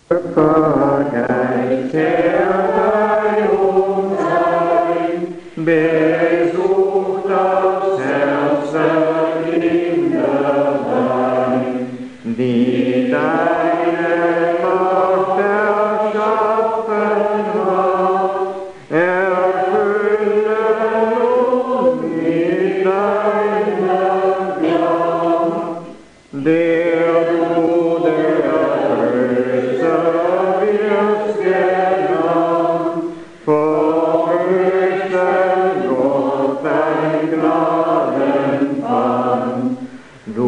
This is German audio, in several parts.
Vergeist er bei uns ein, besucht das Herz der Kinderlein, die deine Macht erschaffen hat, erfülle uns mit deiner Kraft, der du der Größe wirst genannt, vom höchsten Gott dein Gnadenpfand. Du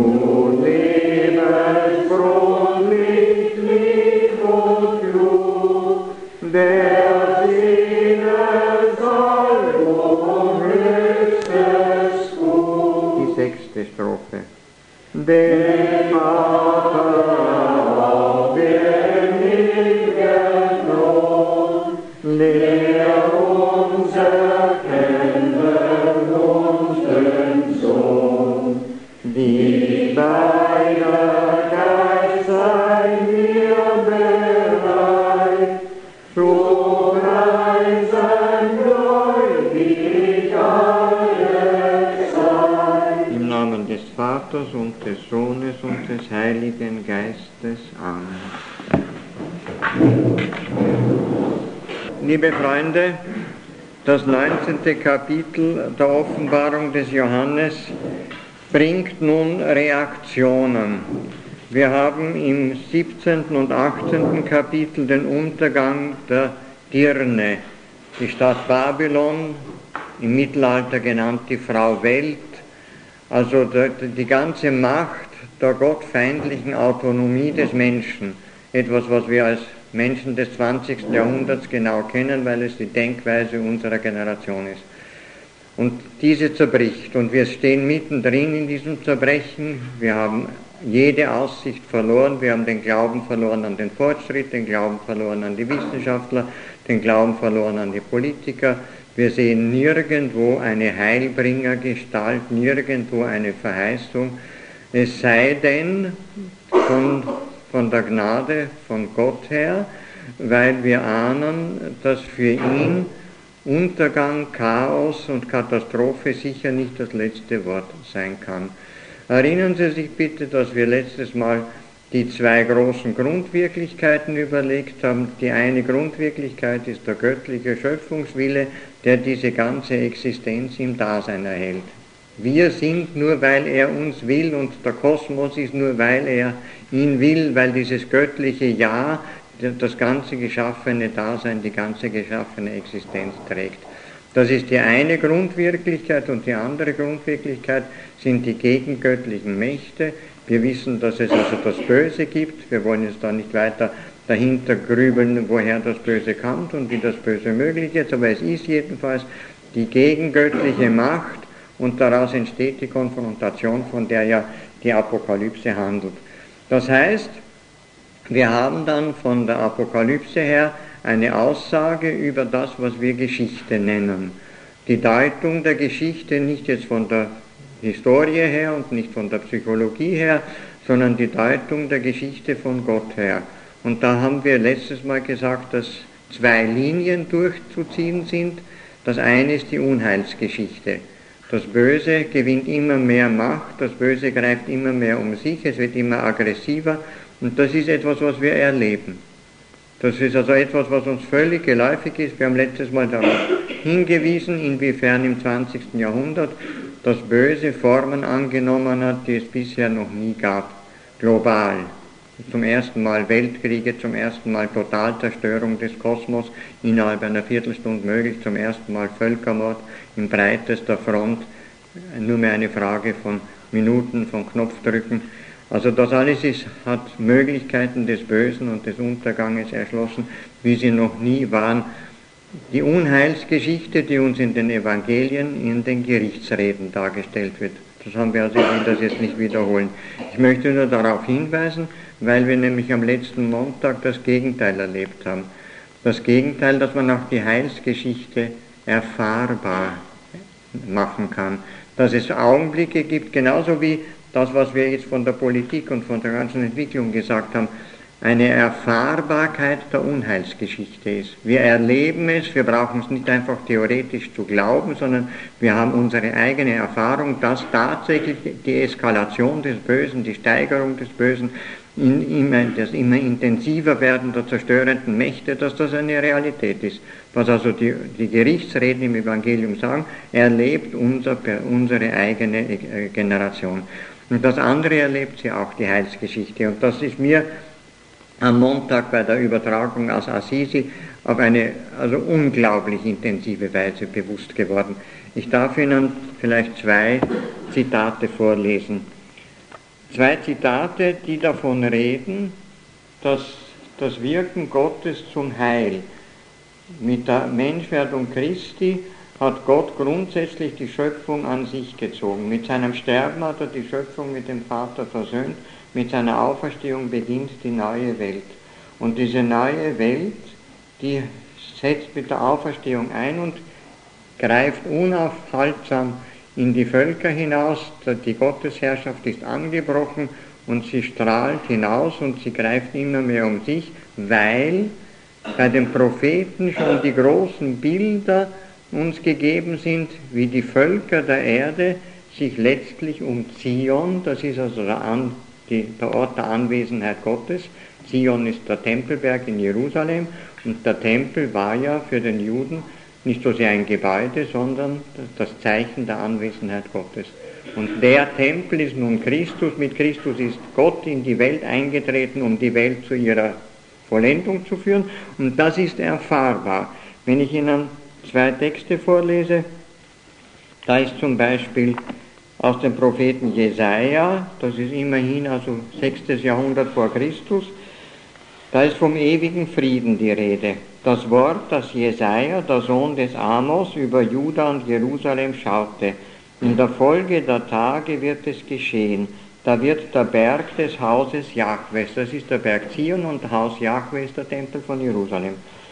Lebensbrunn, Licht und Glut, der Sinnesalbung höchstes Gut. Die 6. Strophe. Den Vater auf dem ewigen Thron, lehr uns erkennen unseren Sohn, die deiner Geist sei mir bereit, zu preisen gläubig allezeit. Im Namen des Vaters und des Sohnes und des Heiligen Geistes. Amen. Liebe Freunde, das 19. Kapitel der Offenbarung des Johannes bringt nun Reaktionen. Wir haben im 17. und 18. Kapitel den Untergang der Dirne, die Stadt Babylon, im Mittelalter genannt die Frau Welt, also die ganze Macht der gottfeindlichen Autonomie des Menschen, etwas, was wir als Menschen des 20. Jahrhunderts genau kennen, weil es die Denkweise unserer Generation ist. Und diese zerbricht, und wir stehen mittendrin in diesem Zerbrechen. Wir haben jede Aussicht verloren, wir haben den Glauben verloren an den Fortschritt, den Glauben verloren an die Wissenschaftler, den Glauben verloren an die Politiker. Wir sehen nirgendwo eine Heilbringergestalt, nirgendwo eine Verheißung, es sei denn von der Gnade von Gott her, weil wir ahnen, dass für ihn Untergang, Chaos und Katastrophe sicher nicht das letzte Wort sein kann. Erinnern Sie sich bitte, dass wir letztes Mal die 2 großen Grundwirklichkeiten überlegt haben. Die eine Grundwirklichkeit ist der göttliche Schöpfungswille, der diese ganze Existenz im Dasein erhält. Wir sind nur, weil er uns will, und der Kosmos ist nur, weil er ihn will, weil dieses göttliche Ja das ganze geschaffene Dasein, die ganze geschaffene Existenz trägt. Das ist die eine Grundwirklichkeit, und die andere Grundwirklichkeit sind die gegengöttlichen Mächte. Wir wissen, dass es also das Böse gibt. Wir wollen jetzt da nicht weiter dahinter grübeln, woher das Böse kommt und wie das Böse möglich ist, aber es ist jedenfalls die gegengöttliche Macht, und daraus entsteht die Konfrontation, von der ja die Apokalypse handelt. Das heißt, wir haben dann von der Apokalypse her eine Aussage über das, was wir Geschichte nennen. Die Deutung der Geschichte nicht jetzt von der Historie her und nicht von der Psychologie her, sondern die Deutung der Geschichte von Gott her. Und da haben wir letztes Mal gesagt, dass 2 Linien durchzuziehen sind. Das eine ist die Unheilsgeschichte. Das Böse gewinnt immer mehr Macht, das Böse greift immer mehr um sich, es wird immer aggressiver, und das ist etwas, was wir erleben. Das ist also etwas, was uns völlig geläufig ist. Wir haben letztes Mal darauf hingewiesen, inwiefern im 20. Jahrhundert das Böse Formen angenommen hat, die es bisher noch nie gab, global. Zum ersten Mal Weltkriege, zum ersten Mal Totalzerstörung des Kosmos, innerhalb einer Viertelstunde möglich, zum ersten Mal Völkermord in breitester Front, nur mehr eine Frage von Minuten, von Knopfdrücken. Also das alles hat Möglichkeiten des Bösen und des Unterganges erschlossen, wie sie noch nie waren. Die Unheilsgeschichte, die uns in den Evangelien, in den Gerichtsreden dargestellt wird. Das haben wir also, ich will das jetzt nicht wiederholen. Ich möchte nur darauf hinweisen, weil wir nämlich am letzten Montag das Gegenteil erlebt haben. Das Gegenteil, dass man auch die Heilsgeschichte erfahrbar machen kann. Dass es Augenblicke gibt, genauso wie das, was wir jetzt von der Politik und von der ganzen Entwicklung gesagt haben. eine Erfahrbarkeit der Unheilsgeschichte ist. Wir erleben es, wir brauchen es nicht einfach theoretisch zu glauben, sondern wir haben unsere eigene Erfahrung, dass tatsächlich die Eskalation des Bösen, die Steigerung des Bösen, das immer intensiver werden der zerstörenden Mächte, dass das eine Realität ist. Was also die Gerichtsreden im Evangelium sagen, erlebt unsere eigene Generation. Und das andere erlebt sie auch, die Heilsgeschichte. Und das ist mir am Montag bei der Übertragung aus Assisi auf eine unglaublich intensive Weise bewusst geworden. Ich darf Ihnen vielleicht 2 Zitate vorlesen. 2 Zitate, die davon reden, dass das Wirken Gottes zum Heil mit der Menschwerdung Christi hat Gott grundsätzlich die Schöpfung an sich gezogen. Mit seinem Sterben hat er die Schöpfung mit dem Vater versöhnt. Mit seiner Auferstehung beginnt die neue Welt. Und diese neue Welt, die setzt mit der Auferstehung ein und greift unaufhaltsam in die Völker hinaus. Die Gottesherrschaft ist angebrochen und sie strahlt hinaus und sie greift immer mehr um sich, weil bei den Propheten schon die großen Bilder uns gegeben sind, wie die Völker der Erde sich letztlich um Zion, das ist also der Ort der Anwesenheit Gottes, Zion ist der Tempelberg in Jerusalem und der Tempel war ja für den Juden nicht so sehr ein Gebäude, sondern das Zeichen der Anwesenheit Gottes. Und der Tempel ist nun Christus, mit Christus ist Gott in die Welt eingetreten, um die Welt zu ihrer Vollendung zu führen und das ist erfahrbar. Wenn ich Ihnen 2 Texte vorlese, da ist zum Beispiel aus dem Propheten Jesaja, das ist immerhin also 6. Jahrhundert vor Christus, da ist vom ewigen Frieden die Rede. Das Wort, das Jesaja, der Sohn des Amos, über Juda und Jerusalem schaute. In der Folge der Tage wird es geschehen. Da wird der Berg des Hauses Jahwes, das ist der Berg Zion und das Haus Jahwe ist der Tempel von Jerusalem.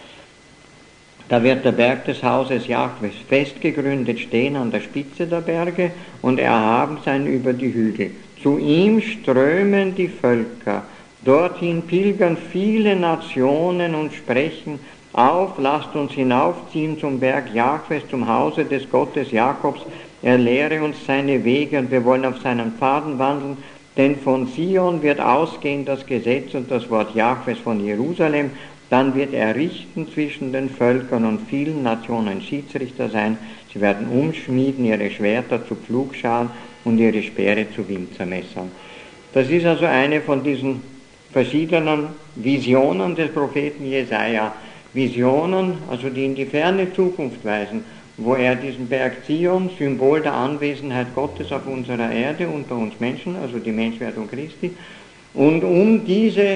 Da wird der Berg des Hauses Jahwes festgegründet stehen an der Spitze der Berge und erhaben sein über die Hügel. Zu ihm strömen die Völker, dorthin pilgern viele Nationen und sprechen, auf, lasst uns hinaufziehen zum Berg Jahwes, zum Hause des Gottes Jakobs, er lehre uns seine Wege und wir wollen auf seinen Pfaden wandeln, denn von Zion wird ausgehen das Gesetz und das Wort Jahwes von Jerusalem. Dann wird er richten zwischen den Völkern und vielen Nationen Schiedsrichter sein. Sie werden umschmieden ihre Schwerter zu Pflugscharen und ihre Speere zu Winzermessern. Das ist also eine von diesen verschiedenen Visionen des Propheten Jesaja. Visionen, also die in die ferne Zukunft weisen, wo er diesen Berg Zion, Symbol der Anwesenheit Gottes auf unserer Erde unter uns Menschen, also die Menschwerdung Christi, und um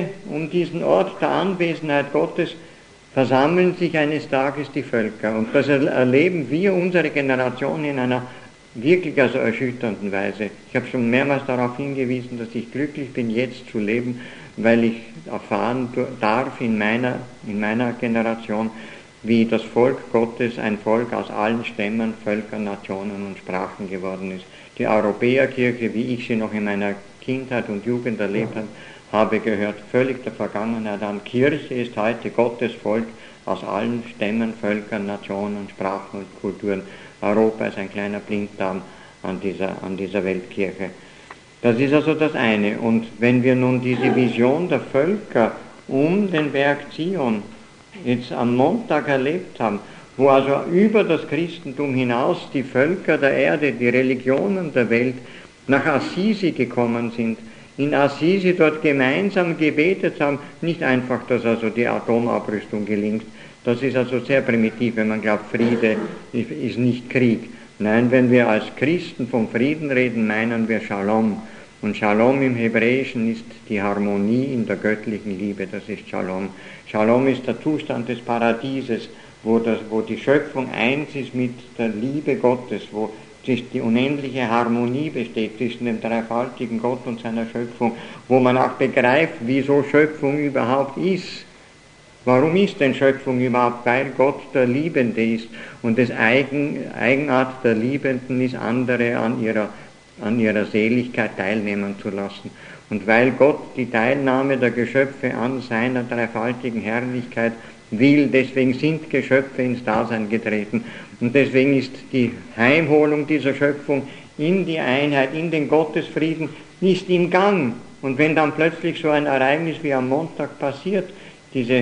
diesen Ort der Anwesenheit Gottes versammeln sich eines Tages die Völker. Und das erleben wir, unsere Generation, in einer wirklich erschütternden Weise. Ich habe schon mehrmals darauf hingewiesen, dass ich glücklich bin, jetzt zu leben, weil ich erfahren darf in meiner Generation, wie das Volk Gottes ein Volk aus allen Stämmen, Völkern, Nationen und Sprachen geworden ist. Die Europäerkirche, wie ich sie noch in meiner Kindheit und Jugend erlebt habe, gehört völlig der Vergangenheit an. Kirche ist heute Gottes Volk aus allen Stämmen, Völkern, Nationen, Sprachen und Kulturen. Europa ist ein kleiner Blinddarm an dieser Weltkirche. Das ist also das eine. Und wenn wir nun diese Vision der Völker um den Berg Zion jetzt am Montag erlebt haben, wo also über das Christentum hinaus die Völker der Erde, die Religionen der Welt nach Assisi gekommen sind, in Assisi dort gemeinsam gebetet haben, nicht einfach, dass also die Atomabrüstung gelingt, das ist also sehr primitiv, wenn man glaubt, Friede ist nicht Krieg. Nein, wenn wir als Christen vom Frieden reden, meinen wir Shalom. Und Shalom im Hebräischen ist die Harmonie in der göttlichen Liebe, das ist Shalom. Shalom ist der Zustand des Paradieses, wo die Schöpfung eins ist mit der Liebe Gottes, wo die unendliche Harmonie besteht zwischen dem dreifaltigen Gott und seiner Schöpfung, wo man auch begreift, wieso Schöpfung überhaupt ist. Warum ist denn Schöpfung überhaupt? Weil Gott der Liebende ist und das Eigenart der Liebenden ist, andere an ihrer Seligkeit teilnehmen zu lassen. Und weil Gott die Teilnahme der Geschöpfe an seiner dreifaltigen Herrlichkeit will, deswegen sind Geschöpfe ins Dasein getreten. Und deswegen ist die Heimholung dieser Schöpfung in die Einheit, in den Gottesfrieden, ist im Gang. Und wenn dann plötzlich so ein Ereignis wie am Montag passiert, diese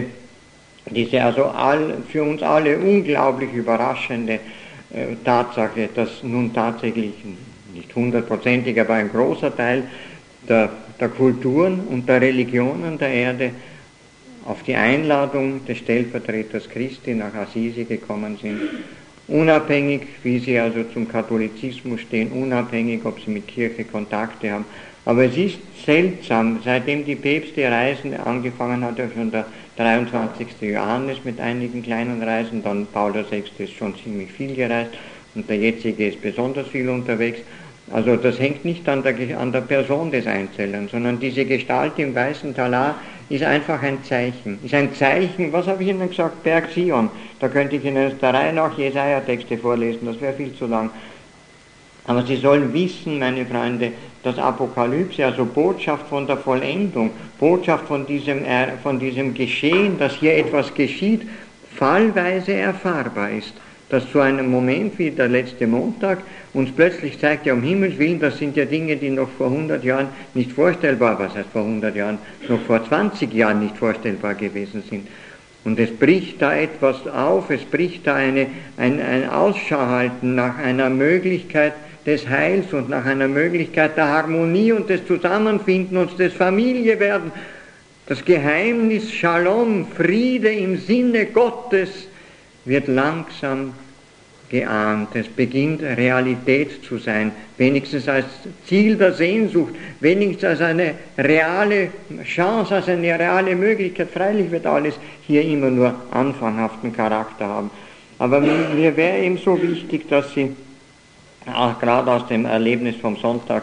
also für uns alle unglaublich überraschende Tatsache, dass nun tatsächlich, nicht hundertprozentig, aber ein großer Teil der Kulturen und der Religionen der Erde auf die Einladung des Stellvertreters Christi nach Assisi gekommen sind, unabhängig, wie sie also zum Katholizismus stehen, unabhängig, ob sie mit Kirche Kontakte haben. Aber es ist seltsam, seitdem die Päpste Reisen angefangen hat, ja schon der 23. Johannes mit einigen kleinen Reisen, dann Paul VI. Ist schon ziemlich viel gereist und der jetzige ist besonders viel unterwegs. Also das hängt nicht an der Person des Einzelnen, sondern diese Gestalt im weißen Talar ist einfach ein Zeichen. Ist ein Zeichen, was habe ich Ihnen gesagt, Berg Sion. Da könnte ich Ihnen der Reihe nach Jesaja-Texte vorlesen, das wäre viel zu lang. Aber Sie sollen wissen, meine Freunde, dass Apokalypse, also Botschaft von der Vollendung, Botschaft von diesem Geschehen, dass hier etwas geschieht, fallweise erfahrbar ist. Dass zu einem Moment wie der letzte Montag uns plötzlich zeigt, ja um Himmels Willen, das sind ja Dinge, die noch vor 100 Jahren nicht vorstellbar, was heißt vor 100 Jahren, noch vor 20 Jahren nicht vorstellbar gewesen sind. Und es bricht da etwas auf, es bricht da ein Ausschau halten nach einer Möglichkeit des Heils und nach einer Möglichkeit der Harmonie und des Zusammenfindens und des Familiewerden. Das Geheimnis Shalom, Friede im Sinne Gottes, wird langsam geahnt. Es beginnt Realität zu sein, wenigstens als Ziel der Sehnsucht, wenigstens als eine reale Chance, als eine reale Möglichkeit. Freilich wird alles hier immer nur anfanghaften Charakter haben. Aber mir wäre eben so wichtig, dass Sie auch gerade aus dem Erlebnis vom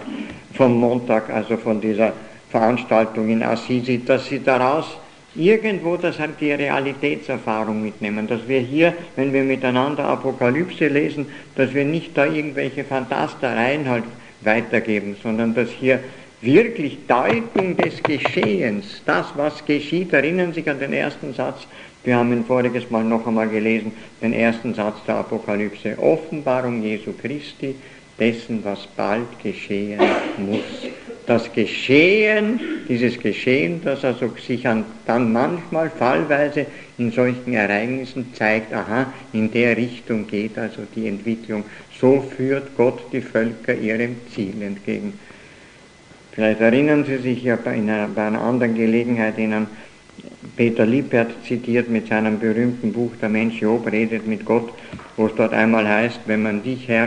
Montag, also von dieser Veranstaltung in Assisi, dass Sie daraus irgendwo die Realitätserfahrung mitnehmen, dass wir hier, wenn wir miteinander Apokalypse lesen, dass wir nicht da irgendwelche Fantastereien halt weitergeben, sondern dass hier wirklich Deutung des Geschehens, das was geschieht, erinnern Sie sich an den ersten Satz, wir haben ihn voriges Mal noch einmal gelesen, den ersten Satz der Apokalypse, Offenbarung Jesu Christi, dessen, was bald geschehen muss. Das Geschehen, dieses Geschehen, das also sich dann manchmal fallweise in solchen Ereignissen zeigt, aha, in der Richtung geht also die Entwicklung. So führt Gott die Völker ihrem Ziel entgegen. Vielleicht erinnern Sie sich ja bei einer anderen Gelegenheit, Ihnen Peter Lippert zitiert mit seinem berühmten Buch Der Mensch Job redet mit Gott, wo es dort einmal heißt, wenn man dich, Herr,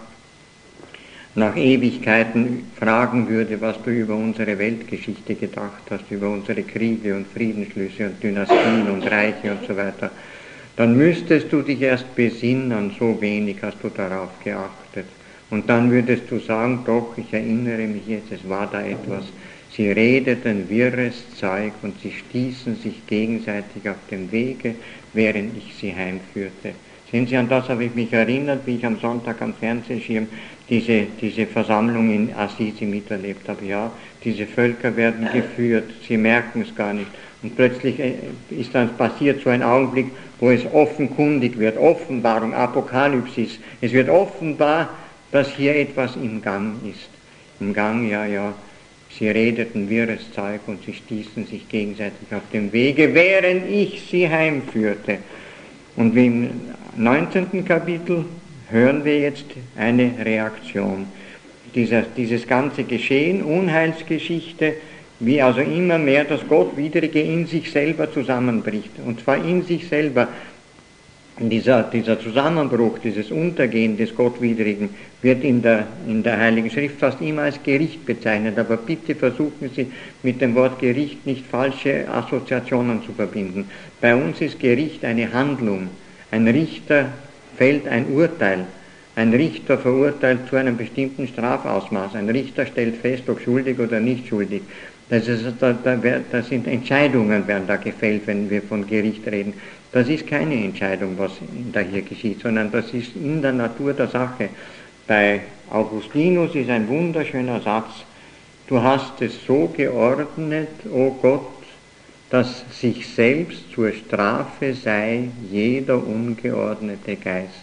nach Ewigkeiten fragen würde, was du über unsere Weltgeschichte gedacht hast, über unsere Kriege und Friedensschlüsse und Dynastien und Reiche und so weiter, dann müsstest du dich erst besinnen, so wenig hast du darauf geachtet. Und dann würdest du sagen, doch, ich erinnere mich jetzt, es war da etwas. Sie redeten wirres Zeug und sie stießen sich gegenseitig auf dem Wege, während ich sie heimführte. Sehen Sie, an das habe ich mich erinnert, wie ich am Sonntag am Fernsehschirm diese Versammlung in Assisi miterlebt habe. Ja, diese Völker werden geführt, sie merken es gar nicht. Und plötzlich ist dann passiert so ein Augenblick, wo es offenkundig wird, Offenbarung, Apokalypsis. Es wird offenbar, dass hier etwas im Gang ist. Im Gang, ja, sie redeten wirres Zeug und sie stießen sich gegenseitig auf dem Wege, während ich sie heimführte. Und wie im 19. Kapitel hören wir jetzt eine Reaktion. Dieses ganze Geschehen, Unheilsgeschichte, wie also immer mehr das Gottwidrige in sich selber zusammenbricht. Und zwar in sich selber. Dieser Zusammenbruch, dieses Untergehen des Gottwidrigen wird in der Heiligen Schrift fast immer als Gericht bezeichnet. Aber bitte versuchen Sie mit dem Wort Gericht nicht falsche Assoziationen zu verbinden. Bei uns ist Gericht eine Handlung. Ein Richter fällt ein Urteil. Ein Richter verurteilt zu einem bestimmten Strafausmaß. Ein Richter stellt fest, ob schuldig oder nicht schuldig. Das sind Entscheidungen, werden da gefällt, wenn wir von Gericht reden. Das ist keine Entscheidung, was da hier geschieht, sondern das ist in der Natur der Sache. Bei Augustinus ist ein wunderschöner Satz, du hast es so geordnet, o Gott, dass sich selbst zur Strafe sei jeder ungeordnete Geist.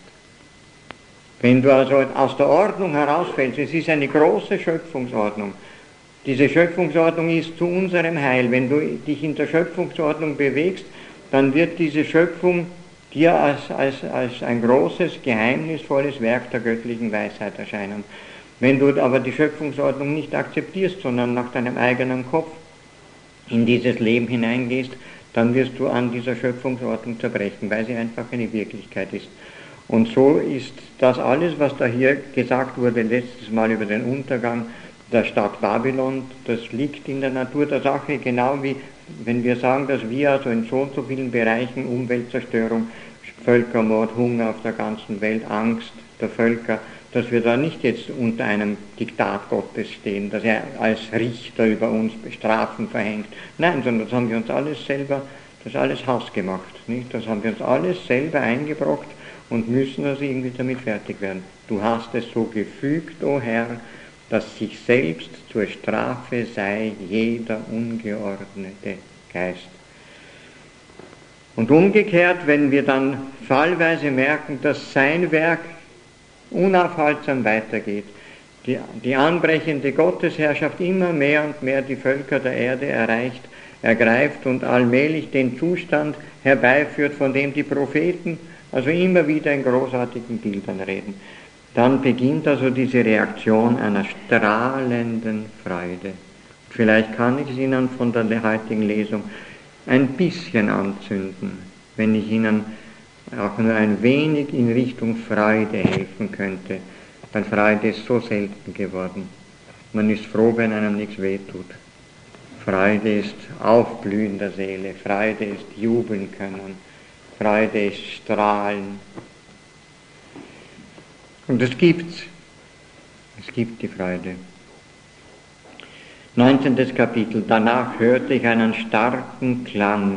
Wenn du also aus der Ordnung herausfällst, es ist eine große Schöpfungsordnung. Diese Schöpfungsordnung ist zu unserem Heil. Wenn du dich in der Schöpfungsordnung bewegst, dann wird diese Schöpfung dir als ein großes, geheimnisvolles Werk der göttlichen Weisheit erscheinen. Wenn du aber die Schöpfungsordnung nicht akzeptierst, sondern nach deinem eigenen Kopf in dieses Leben hineingehst, dann wirst du an dieser Schöpfungsordnung zerbrechen, weil sie einfach eine Wirklichkeit ist. Und so ist das alles, was da hier gesagt wurde letztes Mal über den Untergang der Stadt Babylon, das liegt in der Natur der Sache, genau wie wenn wir sagen, dass wir also in so und so vielen Bereichen Umweltzerstörung, Völkermord, Hunger auf der ganzen Welt, Angst der Völker, dass wir da nicht jetzt unter einem Diktat Gottes stehen, dass er als Richter über uns Strafen verhängt. Nein, sondern das haben wir uns alles selber, das ist alles hausgemacht. Nicht? Das haben wir uns alles selber eingebrockt und müssen also irgendwie damit fertig werden. Du hast es so gefügt, o Herr, dass sich selbst zur Strafe sei jeder ungeordnete Geist. Und umgekehrt, wenn wir dann fallweise merken, dass sein Werk unaufhaltsam weitergeht, die anbrechende Gottesherrschaft immer mehr und mehr die Völker der Erde ergreift und allmählich den Zustand herbeiführt, von dem die Propheten also immer wieder in großartigen Bildern reden, dann beginnt also diese Reaktion einer strahlenden Freude. Vielleicht kann ich es Ihnen von der heutigen Lesung ein bisschen anzünden, wenn ich Ihnen auch nur ein wenig in Richtung Freude helfen könnte, weil Freude ist so selten geworden. Man ist froh, wenn einem nichts wehtut. Freude ist Aufblühen der Seele, Freude ist jubeln können, Freude ist strahlen. Und das gibt's. Es gibt die Freude. 19. Kapitel. Danach hörte ich einen starken Klang,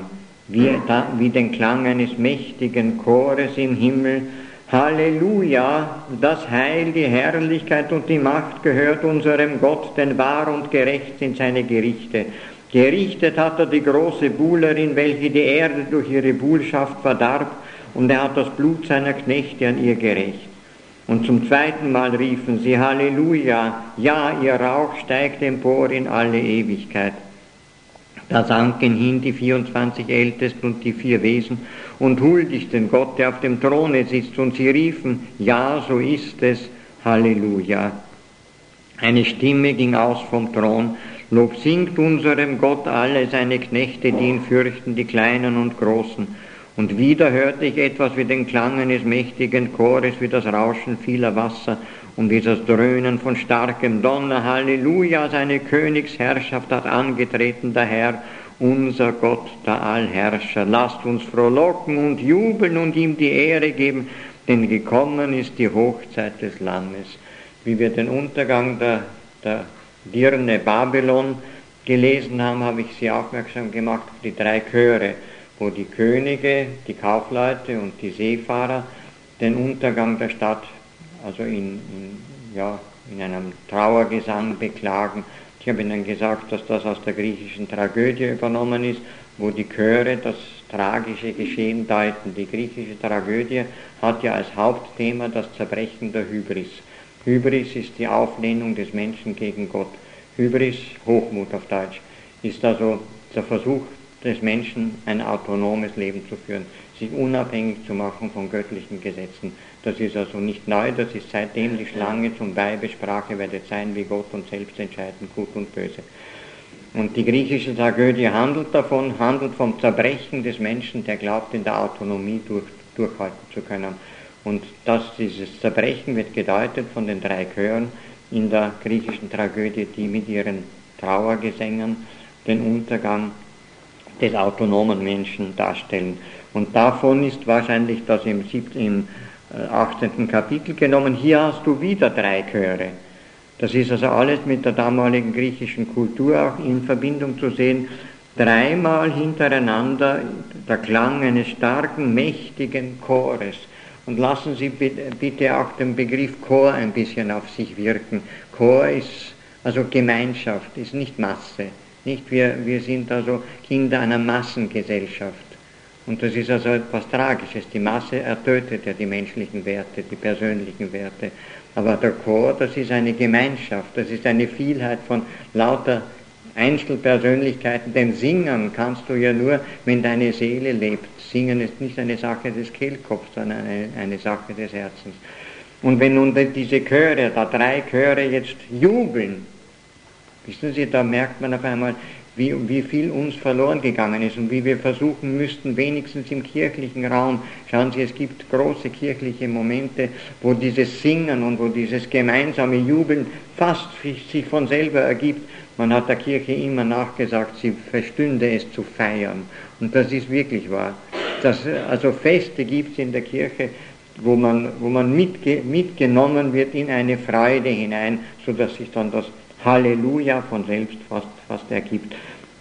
wie den Klang eines mächtigen Chores im Himmel. Halleluja, das Heil, die Herrlichkeit und die Macht gehört unserem Gott, denn wahr und gerecht sind seine Gerichte. Gerichtet hat er die große Buhlerin, welche die Erde durch ihre Buhlschaft verdarb, und er hat das Blut seiner Knechte an ihr gerächt. Und zum zweiten Mal riefen sie, Halleluja, ja, ihr Rauch steigt empor in alle Ewigkeit. Da sanken hin die 24 Ältesten und die 4 Wesen und huldigten Gott, der auf dem Throne sitzt, und sie riefen, ja, so ist es, Halleluja. Eine Stimme ging aus vom Thron, Lob singt unserem Gott alle seine Knechte, die ihn fürchten, die Kleinen und Großen. Und wieder hörte ich etwas wie den Klang eines mächtigen Chores, wie das Rauschen vieler Wasser und wie das Dröhnen von starkem Donner. Halleluja, seine Königsherrschaft hat angetreten, der Herr, unser Gott, der Allherrscher. Lasst uns frohlocken und jubeln und ihm die Ehre geben, denn gekommen ist die Hochzeit des Lammes. Wie wir den Untergang der Dirne Babylon gelesen haben, habe ich Sie aufmerksam gemacht auf die 3 Chöre, wo die Könige, die Kaufleute und die Seefahrer den Untergang der Stadt also in einem Trauergesang beklagen. Ich habe Ihnen gesagt, dass das aus der griechischen Tragödie übernommen ist, wo die Chöre das tragische Geschehen deuten. Die griechische Tragödie hat ja als Hauptthema das Zerbrechen der Hybris. Hybris ist die Auflehnung des Menschen gegen Gott. Hybris, Hochmut auf Deutsch, ist also der Versuch des Menschen, ein autonomes Leben zu führen, sich unabhängig zu machen von göttlichen Gesetzen. Das ist also nicht neu, das ist seitdem die Schlange zum Weibe sprach, ihr werdet sein wie Gott und selbst entscheiden, gut und böse. Und die griechische Tragödie handelt vom Zerbrechen des Menschen, der glaubt, in der Autonomie durchhalten zu können. Und dieses Zerbrechen wird gedeutet von den 3 Chören in der griechischen Tragödie, die mit ihren Trauergesängen den Untergang des autonomen Menschen darstellen. Und davon ist wahrscheinlich das im 18. Kapitel genommen. Hier hast du wieder 3 Chöre. Das ist also alles mit der damaligen griechischen Kultur auch in Verbindung zu sehen. 3-mal hintereinander der Klang eines starken, mächtigen Chores. Und lassen Sie bitte auch den Begriff Chor ein bisschen auf sich wirken. Chor ist Also Gemeinschaft ist nicht Masse. Nicht? Wir sind also Kinder einer Massengesellschaft. Und das ist also etwas Tragisches. Die Masse ertötet ja die menschlichen Werte, die persönlichen Werte. Aber der Chor, das ist eine Gemeinschaft, das ist eine Vielheit von lauter Einzelpersönlichkeiten. Denn singen kannst du ja nur, wenn deine Seele lebt. Singen ist nicht eine Sache des Kehlkopfs, sondern eine Sache des Herzens. Und wenn nun diese Chöre, da 3 Chöre jetzt jubeln, wissen Sie, da merkt man auf einmal, wie viel uns verloren gegangen ist und wie wir versuchen müssten, wenigstens im kirchlichen Raum, schauen Sie, es gibt große kirchliche Momente, wo dieses Singen und wo dieses gemeinsame Jubeln fast sich von selber ergibt. Man hat der Kirche immer nachgesagt, sie verstünde es zu feiern. Und das ist wirklich wahr. Also Feste gibt es in der Kirche, wo man mitgenommen wird in eine Freude hinein, sodass sich dann das Halleluja von selbst fast ergibt.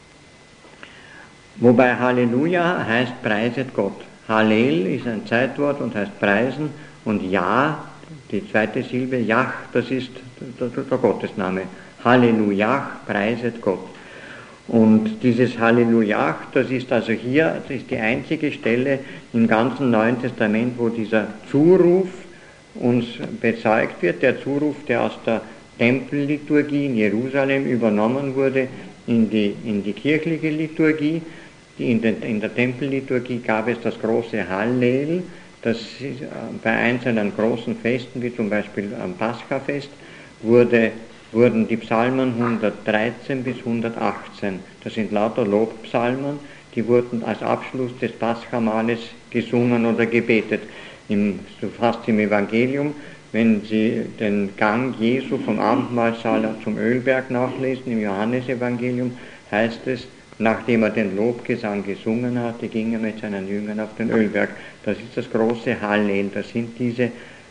Wobei Halleluja heißt preiset Gott. Hallel ist ein Zeitwort und heißt preisen und Ja, die zweite Silbe, Jach, das ist der Gottesname. Halleluja, preiset Gott. Und dieses Halleluja, das ist also hier, das ist die einzige Stelle im ganzen Neuen Testament, wo dieser Zuruf uns bezeugt wird, der Zuruf, der aus der Tempelliturgie in Jerusalem übernommen wurde in die kirchliche Liturgie. In der Tempelliturgie gab es das große Hallel, das bei einzelnen großen Festen, wie zum Beispiel am Paschafest, wurden die Psalmen 113 bis 118, das sind lauter Lobpsalmen, die wurden als Abschluss des Paschamahles gesungen oder gebetet. So fast im Evangelium, wenn Sie den Gang Jesu vom Abendmahlsaal zum Ölberg nachlesen, im Johannesevangelium heißt es, nachdem er den Lobgesang gesungen hatte, ging er mit seinen Jüngern auf den Ölberg. Das ist das große Hallel, das sind diese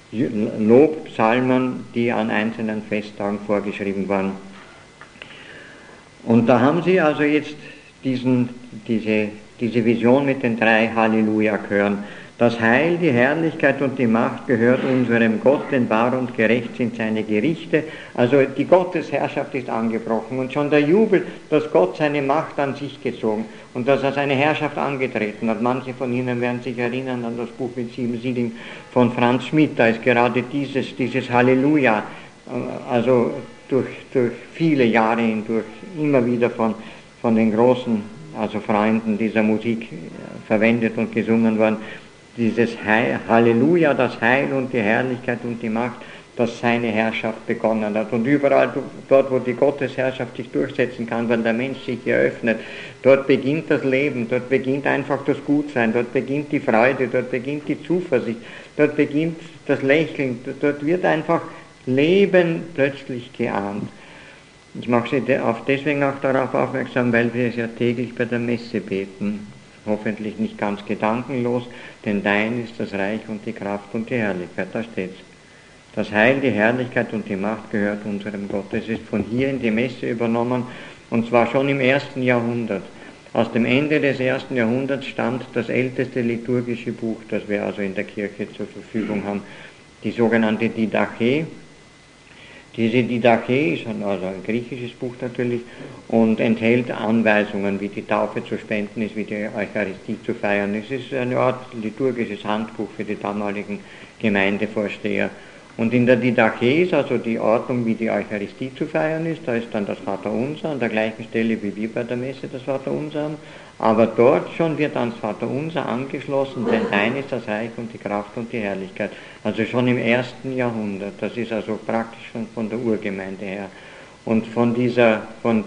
Lobpsalmen, die an einzelnen Festtagen vorgeschrieben waren. Und da haben Sie also jetzt diese Vision mit den 3 Halleluja-Chören. Das Heil, die Herrlichkeit und die Macht gehört unserem Gott, denn wahr und gerecht sind seine Gerichte. Also die Gottesherrschaft ist angebrochen und schon der Jubel, dass Gott seine Macht an sich gezogen und dass er seine Herrschaft angetreten hat. Manche von Ihnen werden sich erinnern an das Buch mit 7 Siegeln von Franz Schmidt. Da ist gerade dieses Halleluja, also durch viele Jahre hindurch immer wieder von den großen, also Freunden dieser Musik verwendet und gesungen worden. Dieses Halleluja, das Heil und die Herrlichkeit und die Macht, dass seine Herrschaft begonnen hat. Und überall dort, wo die Gottesherrschaft sich durchsetzen kann, weil der Mensch sich eröffnet, dort beginnt das Leben, dort beginnt einfach das Gutsein, dort beginnt die Freude, dort beginnt die Zuversicht, dort beginnt das Lächeln, dort wird einfach Leben plötzlich geahnt. Ich mache Sie deswegen auch darauf aufmerksam, weil wir es ja täglich bei der Messe beten. Hoffentlich nicht ganz gedankenlos, denn dein ist das Reich und die Kraft und die Herrlichkeit, da steht's. Das Heil, die Herrlichkeit und die Macht gehört unserem Gott. Es ist von hier in die Messe übernommen, und zwar schon im 1. Jahrhundert. Aus dem Ende des 1. Jahrhunderts stammt das älteste liturgische Buch, das wir also in der Kirche zur Verfügung haben, die sogenannte Didache. Diese Didache ist also ein griechisches Buch natürlich und enthält Anweisungen, wie die Taufe zu spenden ist, wie die Eucharistie zu feiern. Es ist eine Art liturgisches Handbuch für die damaligen Gemeindevorsteher. Und in der Didache ist also die Ordnung, wie die Eucharistie zu feiern ist. Da ist dann das Vaterunser an der gleichen Stelle, wie wir bei der Messe das Vaterunser haben. Aber dort schon wird ans Vaterunser angeschlossen, denn dein ist das Reich und die Kraft und die Herrlichkeit. Also schon im 1. Jahrhundert. Das ist also praktisch schon von der Urgemeinde her. Und von dieser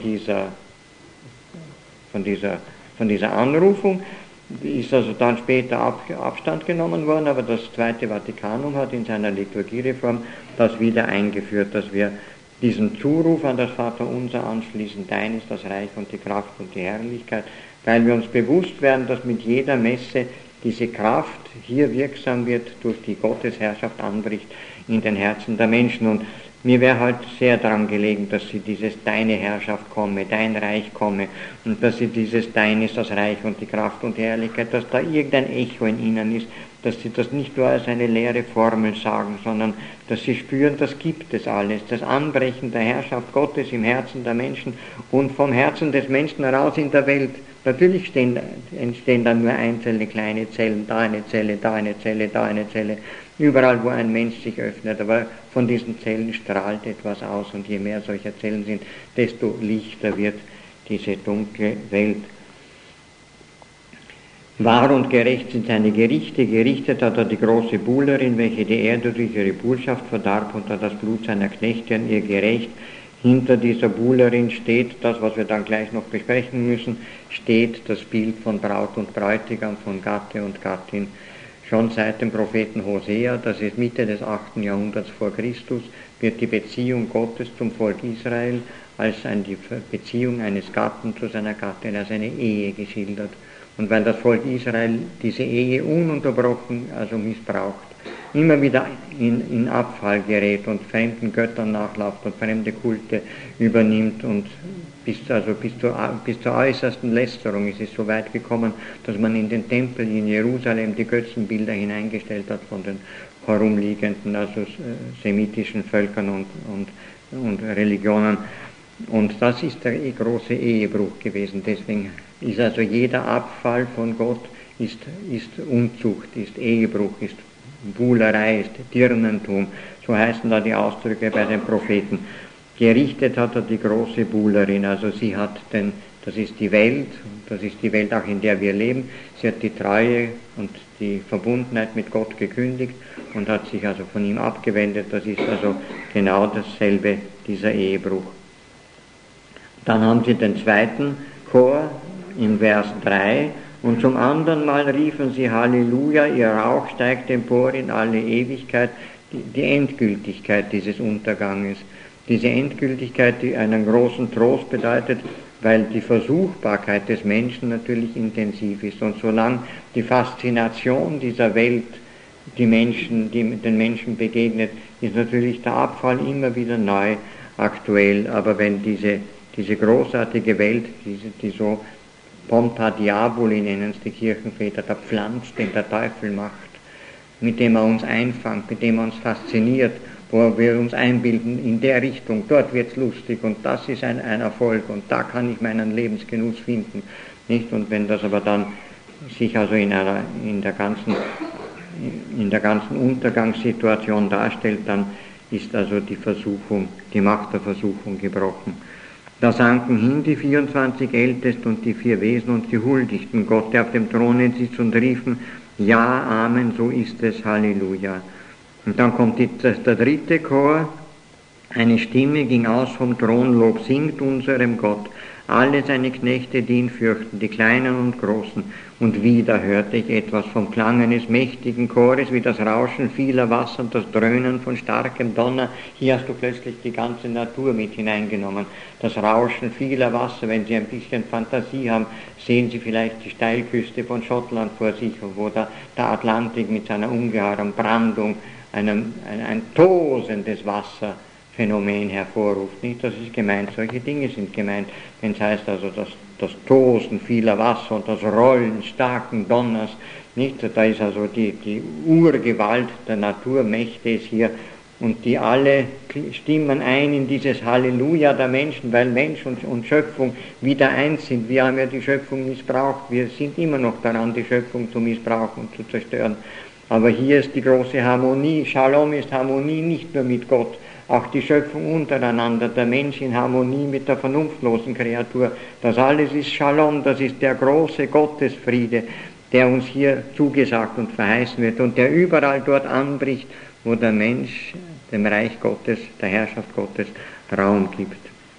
Anrufung ist also dann später Abstand genommen worden, aber das Zweite Vatikanum hat in seiner Liturgiereform das wieder eingeführt, dass wir diesen Zuruf an das Vaterunser anschließen, dein ist das Reich und die Kraft und die Herrlichkeit, weil wir uns bewusst werden, dass mit jeder Messe diese Kraft hier wirksam wird, durch die Gottesherrschaft anbricht in den Herzen der Menschen. Und mir wäre halt sehr daran gelegen, dass sie dieses deine Herrschaft komme, dein Reich komme und dass sie dieses dein ist das Reich und die Kraft und die Herrlichkeit, dass da irgendein Echo in ihnen ist, dass sie das nicht nur als eine leere Formel sagen, sondern dass sie spüren, das gibt es alles, das Anbrechen der Herrschaft Gottes im Herzen der Menschen und vom Herzen des Menschen heraus in der Welt. Natürlich entstehen dann nur einzelne kleine Zellen, da eine Zelle, da eine Zelle, da eine Zelle, überall wo ein Mensch sich öffnet, aber von diesen Zellen strahlt etwas aus und je mehr solcher Zellen sind, desto lichter wird diese dunkle Welt. Wahr und gerecht sind seine Gerichte, gerichtet hat er die große Buhlerin, welche die Erde durch ihre Buhlschaft verdarb und hat das Blut seiner Knechte an ihr gerecht. Hinter dieser Buhlerin steht, das was wir dann gleich noch besprechen müssen, steht das Bild von Braut und Bräutigam, von Gatte und Gattin. Schon seit dem Propheten Hosea, das ist Mitte des 8. Jahrhunderts vor Christus, wird die Beziehung Gottes zum Volk Israel als die Beziehung eines Gatten zu seiner Gattin, als eine Ehe geschildert. Und weil das Volk Israel diese Ehe ununterbrochen missbraucht, immer wieder in Abfall gerät und fremden Göttern nachläuft und fremde Kulte übernimmt und bis zur äußersten Lästerung ist es so weit gekommen, dass man in den Tempel in Jerusalem die Götzenbilder hineingestellt hat von den herumliegenden, semitischen Völkern und Religionen. Und das ist der große Ehebruch gewesen. Deswegen ist jeder Abfall von Gott ist Unzucht, ist Ehebruch, ist Buhlerei, ist Dirnentum. So heißen da die Ausdrücke bei den Propheten. Gerichtet hat er die große Buhlerin, sie hat das ist die Welt auch, in der wir leben. Sie hat die Treue und die Verbundenheit mit Gott gekündigt und hat sich von ihm abgewendet. Das ist genau dasselbe, dieser Ehebruch. Dann haben sie den zweiten Chor im Vers 3 und zum anderen Mal riefen sie Halleluja, ihr Rauch steigt empor in alle Ewigkeit, die Endgültigkeit dieses Unterganges. Diese Endgültigkeit, die einen großen Trost bedeutet, weil die Versuchbarkeit des Menschen natürlich intensiv ist und solange die Faszination dieser Welt den Menschen begegnet, ist natürlich der Abfall immer wieder neu aktuell, aber wenn diese großartige Welt, die so Pompa Diaboli nennen es die Kirchenväter, der Pflanz, den der Teufel macht, mit dem er uns einfängt, mit dem er uns fasziniert, wo wir uns einbilden, in der Richtung, dort wird es lustig und das ist ein Erfolg und da kann ich meinen Lebensgenuss finden. Nicht? Und wenn das aber dann sich in der ganzen Untergangssituation darstellt, dann ist die Macht der Versuchung gebrochen. Da sanken hin die 24 Ältesten und die 4 Wesen und sie huldigten Gott, der auf dem Throne sitzt, und riefen, ja, Amen, so ist es, Halleluja. Und dann kommt der dritte Chor, eine Stimme ging aus vom Thron, Lob singt unserem Gott, alle seine Knechte, die ihn fürchten, die Kleinen und Großen. Und wieder hörte ich etwas vom Klang eines mächtigen Chores, wie das Rauschen vieler Wasser und das Dröhnen von starkem Donner. Hier hast du plötzlich die ganze Natur mit hineingenommen. Das Rauschen vieler Wasser, wenn Sie ein bisschen Fantasie haben, sehen Sie vielleicht die Steilküste von Schottland vor sich, wo der Atlantik mit seiner ungeheuren Brandung ein tosendes Wasserphänomen hervorruft. Nicht? Das ist gemeint, solche Dinge sind gemeint, wenn es heißt das Tosen vieler Wasser und das Rollen starken Donners. Nicht? Da ist die Urgewalt der Naturmächte ist hier und die alle stimmen ein in dieses Halleluja der Menschen, weil Mensch und Schöpfung wieder eins sind. Wir haben ja die Schöpfung missbraucht, wir sind immer noch daran, die Schöpfung zu missbrauchen und zu zerstören. Aber hier ist die große Harmonie. Shalom ist Harmonie nicht nur mit Gott, auch die Schöpfung untereinander, der Mensch in Harmonie mit der vernunftlosen Kreatur. Das alles ist Shalom, das ist der große Gottesfriede, der uns hier zugesagt und verheißen wird und der überall dort anbricht, wo der Mensch dem Reich Gottes, der Herrschaft Gottes Raum gibt.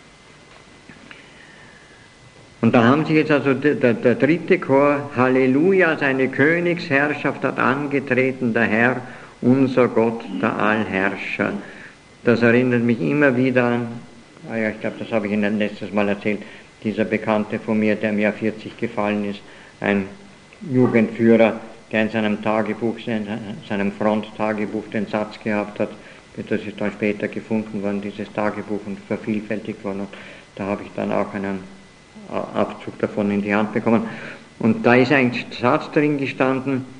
Und da haben Sie jetzt der dritte Chor, Halleluja, seine Königsherrschaft hat angetreten, der Herr, unser Gott, der Allherrscher. Das erinnert mich immer wieder an, ich glaube, das habe ich Ihnen letztes Mal erzählt, dieser Bekannte von mir, der im Jahr 40 gefallen ist, ein Jugendführer, der in seinem Tagebuch, seinem Fronttagebuch den Satz gehabt hat, das ist dann später gefunden worden, dieses Tagebuch, und vervielfältigt worden. Und da habe ich dann auch einen Abzug davon in die Hand bekommen. Und da ist ein Satz drin gestanden,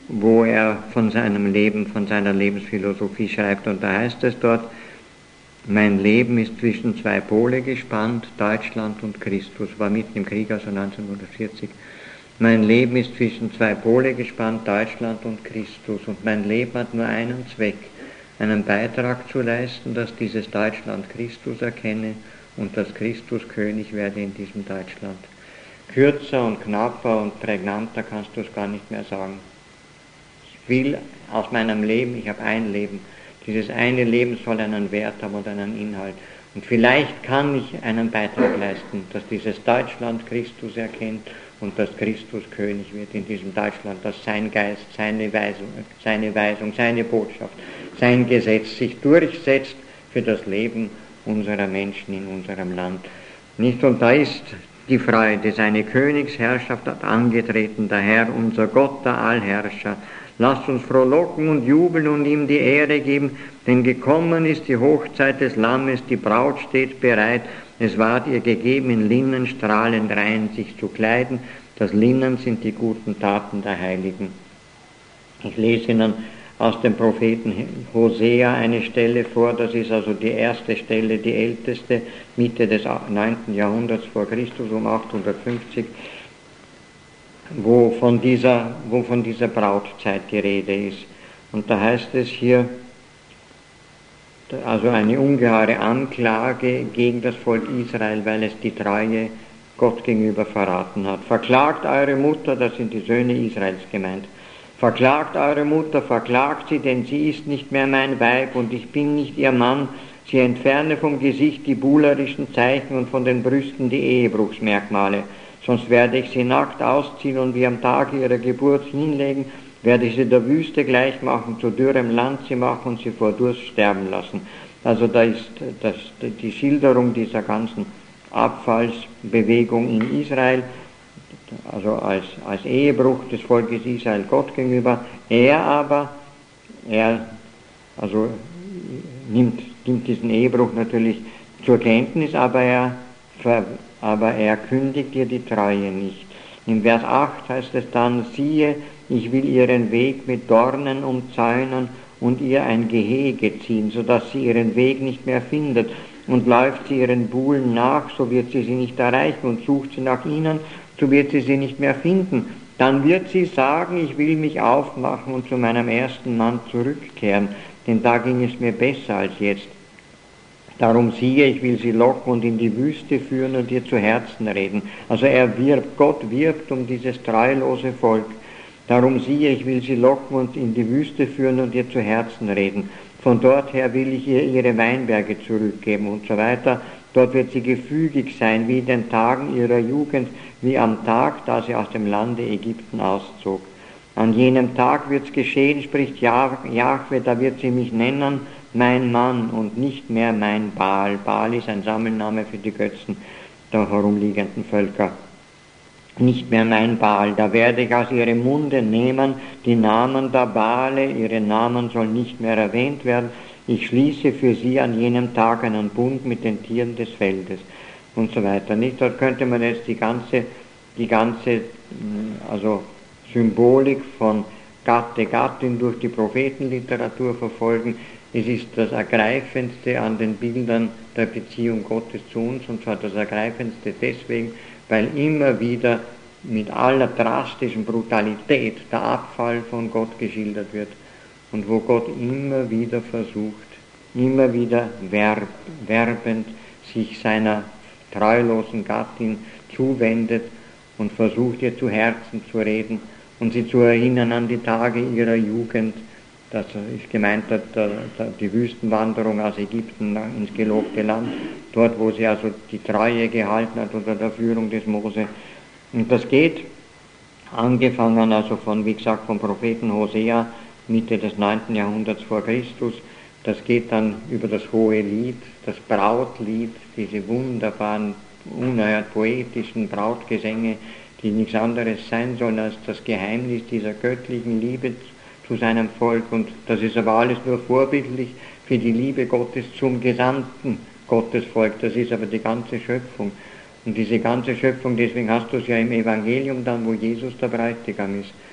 wo er von seinem Leben, von seiner Lebensphilosophie schreibt. Und da heißt es dort, mein Leben ist zwischen zwei Pole gespannt, Deutschland und Christus, war mitten im Krieg, also 1940. Mein Leben ist zwischen zwei Pole gespannt, Deutschland und Christus. Und mein Leben hat nur einen Zweck, einen Beitrag zu leisten, dass dieses Deutschland Christus erkenne und dass Christus König werde in diesem Deutschland. Kürzer und knapper und prägnanter kannst du es gar nicht mehr sagen. Ich will aus meinem Leben, ich habe ein Leben, dieses eine Leben soll einen Wert haben und einen Inhalt. Und vielleicht kann ich einen Beitrag leisten, dass dieses Deutschland Christus erkennt und dass Christus König wird in diesem Deutschland, dass sein Geist, seine Weisung, seine Botschaft, sein Gesetz sich durchsetzt für das Leben unserer Menschen in unserem Land. Nicht? Und da ist die Freude, seine Königsherrschaft hat angetreten, der Herr, unser Gott, der Allherrscher. Lasst uns frohlocken und jubeln und ihm die Ehre geben, denn gekommen ist die Hochzeit des Lammes, die Braut steht bereit, es ward ihr gegeben, in Linnen strahlend rein sich zu kleiden, das Linnen sind die guten Taten der Heiligen. Ich lese Ihnen aus dem Propheten Hosea eine Stelle vor, das ist also die erste Stelle, die älteste, Mitte des 9. Jahrhunderts vor Christus, um 850, wo von dieser Brautzeit die Rede ist. Und da heißt es hier, also eine ungeheure Anklage gegen das Volk Israel, weil es die Treue Gott gegenüber verraten hat. Verklagt eure Mutter, das sind die Söhne Israels gemeint, verklagt eure Mutter, verklagt sie, denn sie ist nicht mehr mein Weib und ich bin nicht ihr Mann. Sie entferne vom Gesicht die buhlerischen Zeichen und von den Brüsten die Ehebruchsmerkmale. Sonst werde ich sie nackt ausziehen und wie am Tage ihrer Geburt hinlegen, werde ich sie der Wüste gleich machen, zu dürrem Land sie machen und sie vor Durst sterben lassen. Also da ist die Schilderung dieser ganzen Abfallsbewegung in Israel, also als Ehebruch des Volkes Israel Gott gegenüber. Er nimmt diesen Ehebruch natürlich zur Kenntnis, aber er kündigt ihr die Treue nicht. In Vers 8 heißt es dann, siehe, ich will ihren Weg mit Dornen umzäunen und ihr ein Gehege ziehen, sodass sie ihren Weg nicht mehr findet. Und läuft sie ihren Buhlen nach, so wird sie nicht erreichen, und sucht sie nach ihnen, so wird sie nicht mehr finden. Dann wird sie sagen, ich will mich aufmachen und zu meinem ersten Mann zurückkehren, denn da ging es mir besser als jetzt. Darum siehe, ich will sie locken und in die Wüste führen und ihr zu Herzen reden. Also Gott wirbt um dieses treulose Volk. Darum siehe, ich will sie locken und in die Wüste führen und ihr zu Herzen reden. Von dort her will ich ihr ihre Weinberge zurückgeben und so weiter. Dort wird sie gefügig sein, wie in den Tagen ihrer Jugend, wie am Tag, da sie aus dem Lande Ägypten auszog. An jenem Tag wird's geschehen, spricht Jahwe, da wird sie mich nennen, mein Mann und nicht mehr mein Baal. Baal ist ein Sammelname für die Götzen der herumliegenden Völker. Nicht mehr mein Baal, da werde ich aus ihrem Munde nehmen die Namen der Baale, ihre Namen sollen nicht mehr erwähnt werden. Ich schließe für sie an jenem Tag einen Bund mit den Tieren des Feldes und so weiter. Nicht? Dort könnte man jetzt die ganze Symbolik von Gatte, Gattin durch die Prophetenliteratur verfolgen. Es ist das Ergreifendste an den Bildern der Beziehung Gottes zu uns, und zwar das Ergreifendste deswegen, weil immer wieder mit aller drastischen Brutalität der Abfall von Gott geschildert wird und wo Gott immer wieder versucht, immer wieder werbend sich seiner treulosen Gattin zuwendet und versucht ihr zu Herzen zu reden und sie zu erinnern an die Tage ihrer Jugend. Das ist gemeint, die Wüstenwanderung aus Ägypten ins gelobte Land, dort wo sie also die Treue gehalten hat unter der Führung des Mose. Und das geht, angefangen also von, wie gesagt, vom Propheten Hosea, Mitte des 9. Jahrhunderts vor Christus, das geht dann über das hohe Lied, das Brautlied, diese wunderbaren, unerhört poetischen Brautgesänge, die nichts anderes sein sollen als das Geheimnis dieser göttlichen Liebe zu seinem Volk, und das ist aber alles nur vorbildlich für die Liebe Gottes zum gesamten Gottesvolk, das ist aber die ganze Schöpfung. Und diese ganze Schöpfung, deswegen hast du es ja im Evangelium dann, wo Jesus der Bräutigam ist.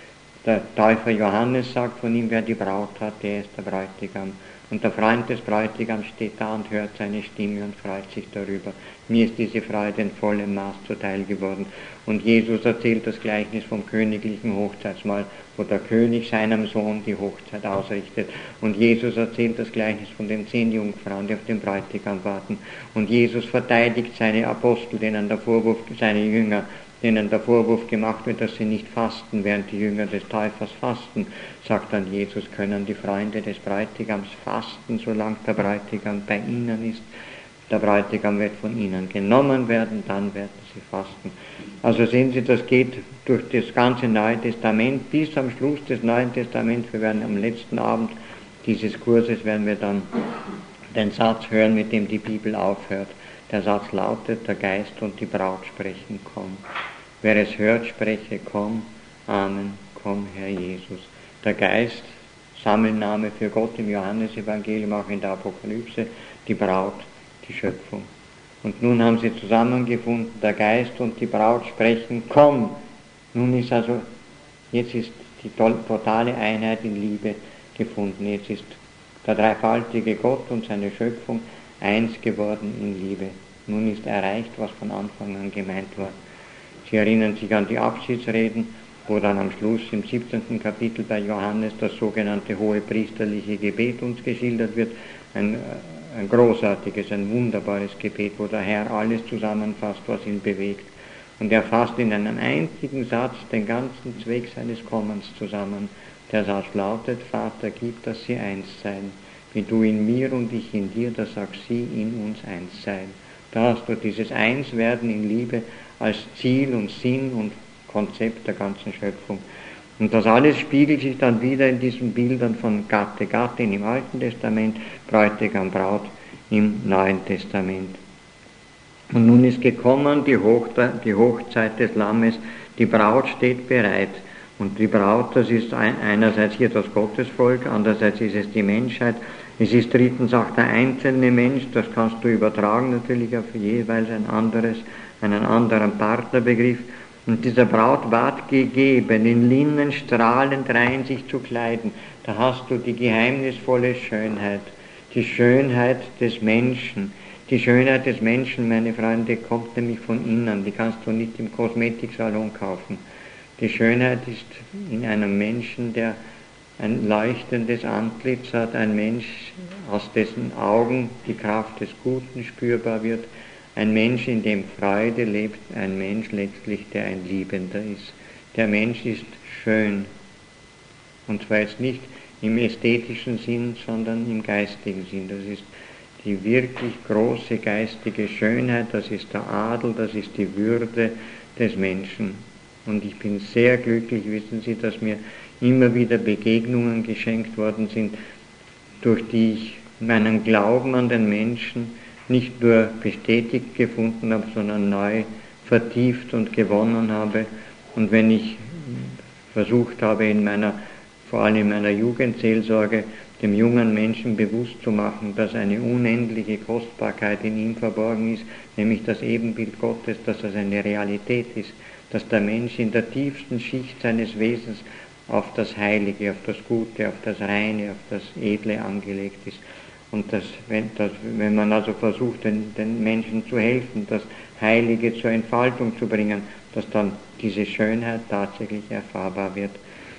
Der Täufer Johannes sagt von ihm, wer die Braut hat, der ist der Bräutigam. Und der Freund des Bräutigams steht da und hört seine Stimme und freut sich darüber. Mir ist diese Freude in vollem Maß zuteil geworden. Und Jesus erzählt das Gleichnis vom königlichen Hochzeitsmahl, wo der König seinem Sohn die Hochzeit ausrichtet. Und Jesus erzählt das Gleichnis von den 10 Jungfrauen, die auf den Bräutigam warten. Und Jesus verteidigt seine Apostel, seine Jünger, denen der Vorwurf gemacht wird, dass sie nicht fasten, während die Jünger des Täufers fasten, sagt dann Jesus, können die Freunde des Bräutigams fasten, solange der Bräutigam bei ihnen ist. Der Bräutigam wird von ihnen genommen werden, dann werden sie fasten. Also sehen Sie, das geht durch das ganze Neue Testament bis am Schluss des Neuen Testaments. Wir werden am letzten Abend dieses Kurses werden wir dann den Satz hören, mit dem die Bibel aufhört. Der Satz lautet, der Geist und die Braut sprechen, komm. Wer es hört, spreche, komm, Amen, komm, Herr Jesus. Der Geist, Sammelname für Gott im Johannesevangelium, auch in der Apokalypse, die Braut, die Schöpfung. Und nun haben sie zusammengefunden, der Geist und die Braut sprechen, komm. Nun ist also, jetzt ist die totale Einheit in Liebe gefunden. Jetzt ist der dreifaltige Gott und seine Schöpfung eins geworden in Liebe. Nun ist erreicht, was von Anfang an gemeint war. Sie erinnern sich an die Abschiedsreden, wo dann am Schluss im 17. Kapitel bei Johannes das sogenannte hohepriesterliche Gebet uns geschildert wird. Ein großartiges, ein wunderbares Gebet, wo der Herr alles zusammenfasst, was ihn bewegt. Und er fasst in einem einzigen Satz den ganzen Zweck seines Kommens zusammen. Der Satz lautet, Vater, gib, dass sie eins seien. Wie du in mir und ich in dir, dass auch sie in uns eins seien. Da hast du dieses Einswerden in Liebe als Ziel und Sinn und Konzept der ganzen Schöpfung. Und das alles spiegelt sich dann wieder in diesen Bildern von Gatte, Gattin im Alten Testament, Bräutigam, Braut im Neuen Testament. Und nun ist gekommen die Hochzeit des Lammes, die Braut steht bereit. Und die Braut, das ist einerseits hier das Gottesvolk, andererseits ist es die Menschheit. Es ist drittens auch der einzelne Mensch, das kannst du übertragen natürlich auf jeweils einen anderen Partnerbegriff. Und dieser Braut ward gegeben, in Linnen strahlend rein sich zu kleiden. Da hast du die geheimnisvolle Schönheit, die Schönheit des Menschen. Die Schönheit des Menschen, meine Freunde, kommt nämlich von innen, die kannst du nicht im Kosmetiksalon kaufen. Die Schönheit ist in einem Menschen, der ein leuchtendes Antlitz hat, ein Mensch, aus dessen Augen die Kraft des Guten spürbar wird, ein Mensch, in dem Freude lebt, ein Mensch letztlich, der ein Liebender ist. Der Mensch ist schön. Und zwar jetzt nicht im ästhetischen Sinn, sondern im geistigen Sinn. Das ist die wirklich große geistige Schönheit, das ist der Adel, das ist die Würde des Menschen. Und ich bin sehr glücklich, wissen Sie, dass mir immer wieder Begegnungen geschenkt worden sind, durch die ich meinen Glauben an den Menschen nicht nur bestätigt gefunden habe, sondern neu vertieft und gewonnen habe. Und wenn ich versucht habe, vor allem in meiner Jugendseelsorge, dem jungen Menschen bewusst zu machen, dass eine unendliche Kostbarkeit in ihm verborgen ist, nämlich das Ebenbild Gottes, dass das eine Realität ist, dass der Mensch in der tiefsten Schicht seines Wesens auf das Heilige, auf das Gute, auf das Reine, auf das Edle angelegt ist. Und wenn man also versucht, den Menschen zu helfen, das Heilige zur Entfaltung zu bringen, dass dann diese Schönheit tatsächlich erfahrbar wird.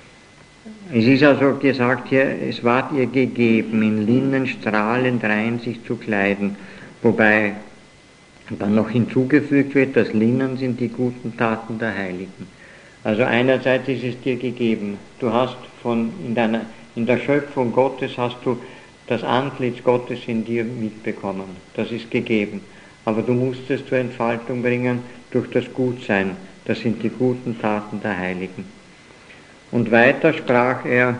Es ist also gesagt hier, es ward ihr gegeben, in Linnen strahlend rein sich zu kleiden, wobei dann noch hinzugefügt wird, dass Linnen sind die guten Taten der Heiligen. Also einerseits ist es dir gegeben, du hast in der Schöpfung Gottes hast du das Antlitz Gottes in dir mitbekommen, das ist gegeben, aber du musst es zur Entfaltung bringen durch das Gutsein, das sind die guten Taten der Heiligen. Und weiter sprach er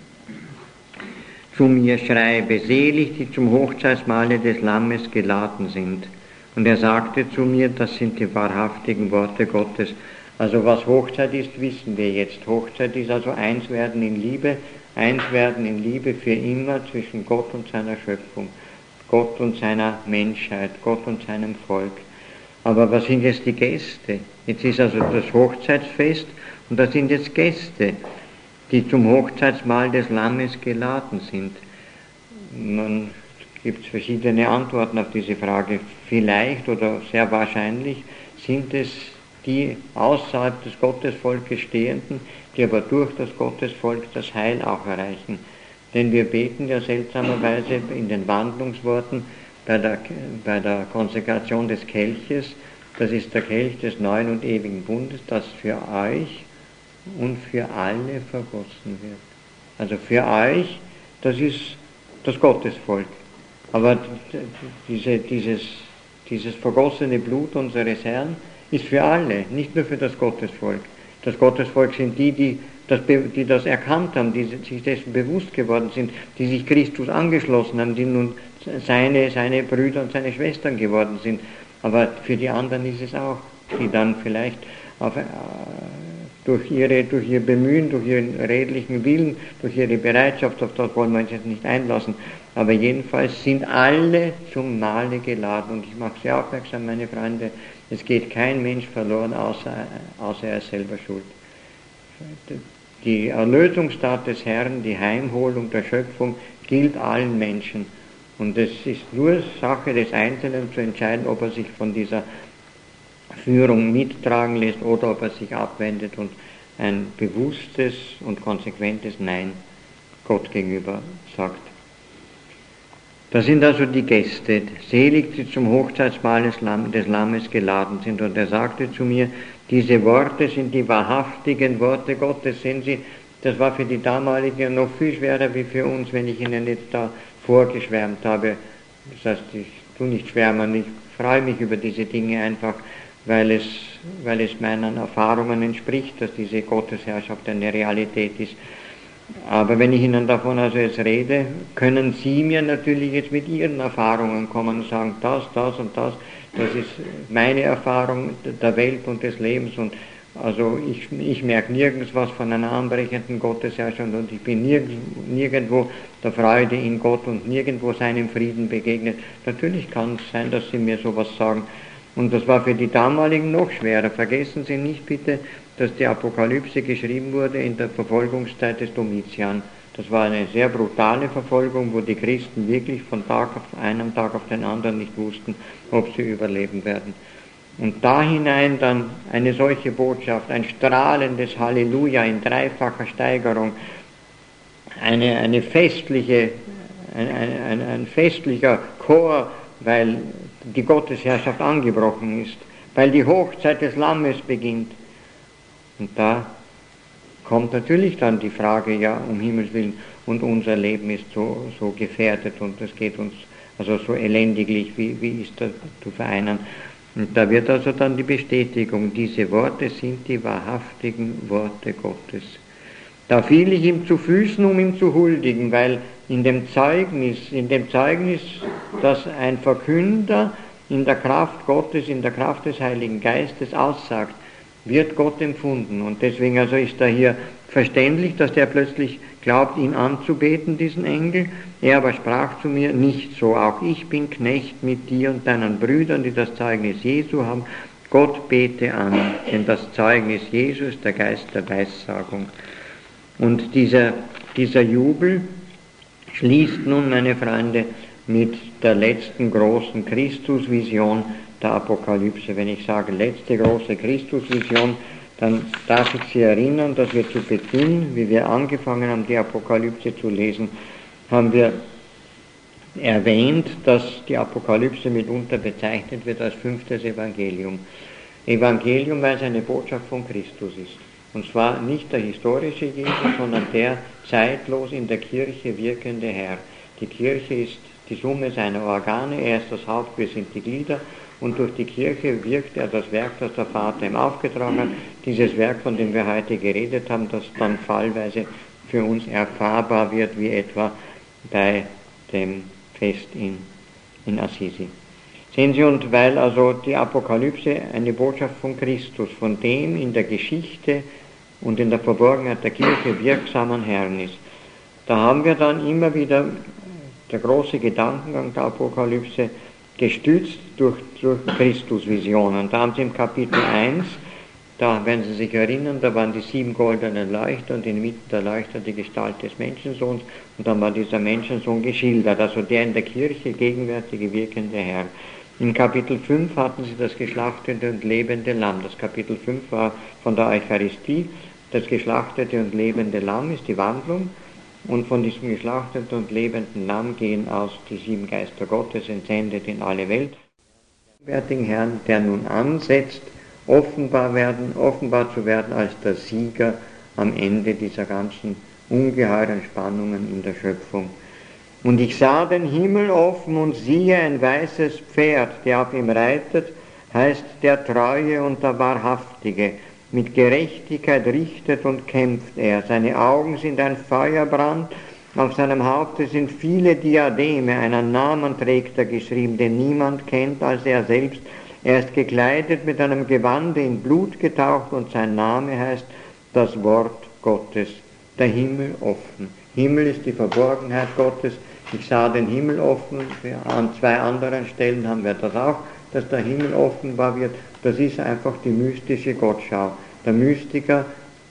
zu mir, schreibe, selig, die zum Hochzeitsmahle des Lammes geladen sind. Und er sagte zu mir, das sind die wahrhaftigen Worte Gottes. Also was Hochzeit ist, wissen wir jetzt. Hochzeit ist also eins werden in Liebe für immer zwischen Gott und seiner Schöpfung, Gott und seiner Menschheit, Gott und seinem Volk. Aber was sind jetzt die Gäste? Jetzt ist also das Hochzeitsfest und da sind jetzt Gäste. die zum Hochzeitsmahl des Lammes geladen sind. Man gibt verschiedene Antworten auf diese Frage. Vielleicht oder sehr wahrscheinlich sind es die außerhalb des Gottesvolkes Stehenden, die aber durch das Gottesvolk das Heil auch erreichen. Denn wir beten ja seltsamerweise in den Wandlungsworten bei der Konsekration des Kelches, das ist der Kelch des neuen und ewigen Bundes, das für euch und für alle vergossen wird. Also für euch, das ist das Gottesvolk. Aber dieses vergossene Blut unseres Herrn ist für alle, nicht nur für das Gottesvolk. Das Gottesvolk sind die das erkannt haben, die sich dessen bewusst geworden sind, die sich Christus angeschlossen haben, die nun seine Brüder und seine Schwestern geworden sind. Aber für die anderen ist es auch, die dann vielleicht durch ihr Bemühen, durch ihren redlichen Willen, durch ihre Bereitschaft, auf das wollen wir uns jetzt nicht einlassen, aber jedenfalls sind alle zum Mahle geladen. Und ich mache Sie aufmerksam, meine Freunde, es geht kein Mensch verloren, außer er ist selber schuld. Die Erlösungstat des Herrn, die Heimholung der Schöpfung gilt allen Menschen. Und es ist nur Sache des Einzelnen zu entscheiden, ob er sich von dieser Führung mittragen lässt oder ob er sich abwendet und ein bewusstes und konsequentes Nein Gott gegenüber sagt. Das sind also die Gäste, selig, die zum Hochzeitsmahl des Lammes geladen sind. Und er sagte zu mir, diese Worte sind die wahrhaftigen Worte Gottes. Sehen Sie, das war für die damaligen noch viel schwerer wie für uns, wenn ich Ihnen jetzt da vorgeschwärmt habe. Das heißt, ich tue nicht schwärmen, ich freue mich über diese Dinge einfach, weil es meinen Erfahrungen entspricht, dass diese Gottesherrschaft eine Realität ist. Aber wenn ich Ihnen davon also jetzt rede, können Sie mir natürlich jetzt mit Ihren Erfahrungen kommen und sagen, das und das ist meine Erfahrung der Welt und des Lebens und also ich merke nirgends was von einer anbrechenden Gottesherrschaft und ich bin nirgendwo der Freude in Gott und nirgendwo seinem Frieden begegnet. Natürlich kann es sein, dass Sie mir sowas sagen. Und das war für die damaligen noch schwerer. Vergessen Sie nicht bitte, dass die Apokalypse geschrieben wurde in der Verfolgungszeit des Domitian. Das war eine sehr brutale Verfolgung, wo die Christen wirklich von einem Tag auf den anderen nicht wussten, ob sie überleben werden. Und da hinein dann eine solche Botschaft, ein strahlendes Halleluja in dreifacher Steigerung, ein festlicher Chor, weil die Gottesherrschaft angebrochen ist, weil die Hochzeit des Lammes beginnt. Und da kommt natürlich dann die Frage, ja, um Himmels Willen, und unser Leben ist so gefährdet und es geht uns also so elendiglich, wie ist das zu vereinen? Und da wird also dann die Bestätigung, diese Worte sind die wahrhaftigen Worte Gottes. Da fiel ich ihm zu Füßen, um ihm zu huldigen, weil in dem Zeugnis, das ein Verkünder in der Kraft Gottes, in der Kraft des Heiligen Geistes aussagt, wird Gott empfunden. Und deswegen also ist da hier verständlich, dass der plötzlich glaubt, ihn anzubeten, diesen Engel. Er aber sprach zu mir, nicht so, auch ich bin Knecht mit dir und deinen Brüdern, die das Zeugnis Jesu haben. Gott bete an, denn das Zeugnis Jesu ist der Geist der Weissagung. Und dieser Jubel schließt nun, meine Freunde, mit der letzten großen Christusvision der Apokalypse. Wenn ich sage letzte große Christusvision, dann darf ich Sie erinnern, dass wir zu Beginn, wie wir angefangen haben, die Apokalypse zu lesen, haben wir erwähnt, dass die Apokalypse mitunter bezeichnet wird als 5. Evangelium. Evangelium, weil es eine Botschaft von Christus ist. Und zwar nicht der historische Jesus, sondern der zeitlos in der Kirche wirkende Herr. Die Kirche ist die Summe seiner Organe, er ist das Haupt, wir sind die Glieder. Und durch die Kirche wirkt er das Werk, das der Vater ihm aufgetragen hat. Dieses Werk, von dem wir heute geredet haben, das dann fallweise für uns erfahrbar wird, wie etwa bei dem Fest in Assisi. Sehen Sie, und weil also die Apokalypse eine Botschaft von Christus, von dem in der Geschichte und in der Verborgenheit der Kirche wirksamen Herrn ist, da haben wir dann immer wieder der große Gedankengang der Apokalypse gestützt durch Christusvisionen. Da haben Sie im Kapitel 1 Da werden Sie sich erinnern, da waren die 7 goldenen Leuchter und in der Mitte der Leuchter die Gestalt des Menschensohns und dann war dieser Menschensohn geschildert, also der in der Kirche gegenwärtige wirkende Herr. In Kapitel 5 hatten Sie das geschlachtete und lebende Lamm. Das Kapitel 5 war von der Eucharistie. Das geschlachtete und lebende Lamm ist die Wandlung und von diesem geschlachteten und lebenden Lamm gehen aus die 7 Geister Gottes entsendet in alle Welt. Gegenwärtigen Herrn, der nun ansetzt, offenbar zu werden als der Sieger am Ende dieser ganzen ungeheuren Spannungen in der Schöpfung. Und ich sah den Himmel offen und siehe ein weißes Pferd, der auf ihm reitet, heißt der Treue und der Wahrhaftige. Mit Gerechtigkeit richtet und kämpft er. Seine Augen sind ein Feuerbrand, auf seinem Haupte sind viele Diademe, einen Namen trägt er geschrieben, den niemand kennt als er selbst. Er ist gekleidet mit einem Gewande in Blut getaucht und sein Name heißt das Wort Gottes, der Himmel offen. Himmel ist die Verborgenheit Gottes. Ich sah den Himmel offen, an 2 anderen Stellen haben wir das auch, dass der Himmel offenbar wird. Das ist einfach die mystische Gottschau. Dem Mystiker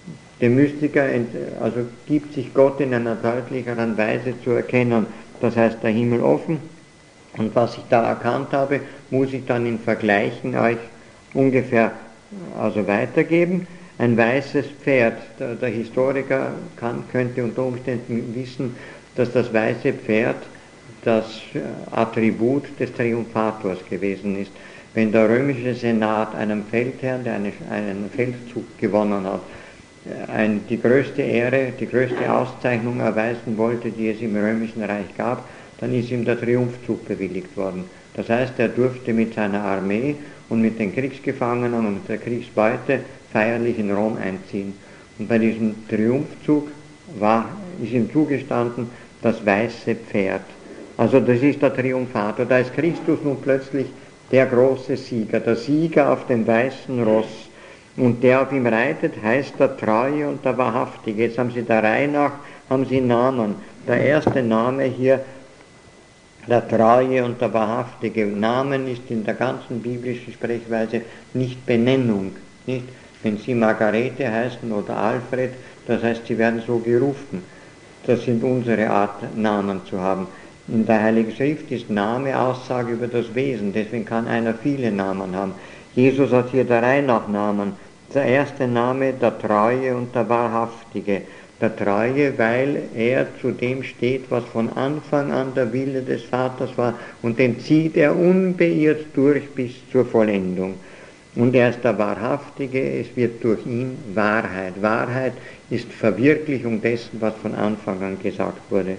also gibt sich Gott in einer deutlicheren Weise zu erkennen. Das heißt, der Himmel offen. Und was ich da erkannt habe, muss ich dann in Vergleichen euch ungefähr weitergeben. Ein weißes Pferd. Der Historiker könnte unter Umständen wissen, dass das weiße Pferd das Attribut des Triumphators gewesen ist. Wenn der römische Senat einem Feldherrn, der einen Feldzug gewonnen hat, die größte Ehre, die größte Auszeichnung erweisen wollte, die es im römischen Reich gab, dann ist ihm der Triumphzug bewilligt worden. Das heißt, er durfte mit seiner Armee und mit den Kriegsgefangenen und der Kriegsbeute feierlich in Rom einziehen. Und bei diesem Triumphzug ist ihm zugestanden das weiße Pferd. Also das ist der Triumphator. Da ist Christus nun plötzlich der große Sieger, der Sieger auf dem weißen Ross. Und der auf ihm reitet, heißt der Treue und der Wahrhaftige. Jetzt haben Sie der Reihe nach, Namen. Der erste Name hier, der Treue und der Wahrhaftige. Namen ist in der ganzen biblischen Sprechweise nicht Benennung. Nicht? Wenn Sie Margarete heißen oder Alfred, das heißt, Sie werden so gerufen. Das sind unsere Art, Namen zu haben. In der Heiligen Schrift ist Name Aussage über das Wesen, deswegen kann einer viele Namen haben. Jesus hat hier der Reihe nach Namen. Der erste Name, der Treue und der Wahrhaftige. Der Treue, weil er zu dem steht, was von Anfang an der Wille des Vaters war, und den zieht er unbeirrt durch bis zur Vollendung. Und er ist der Wahrhaftige, es wird durch ihn Wahrheit. Wahrheit ist Verwirklichung dessen, was von Anfang an gesagt wurde.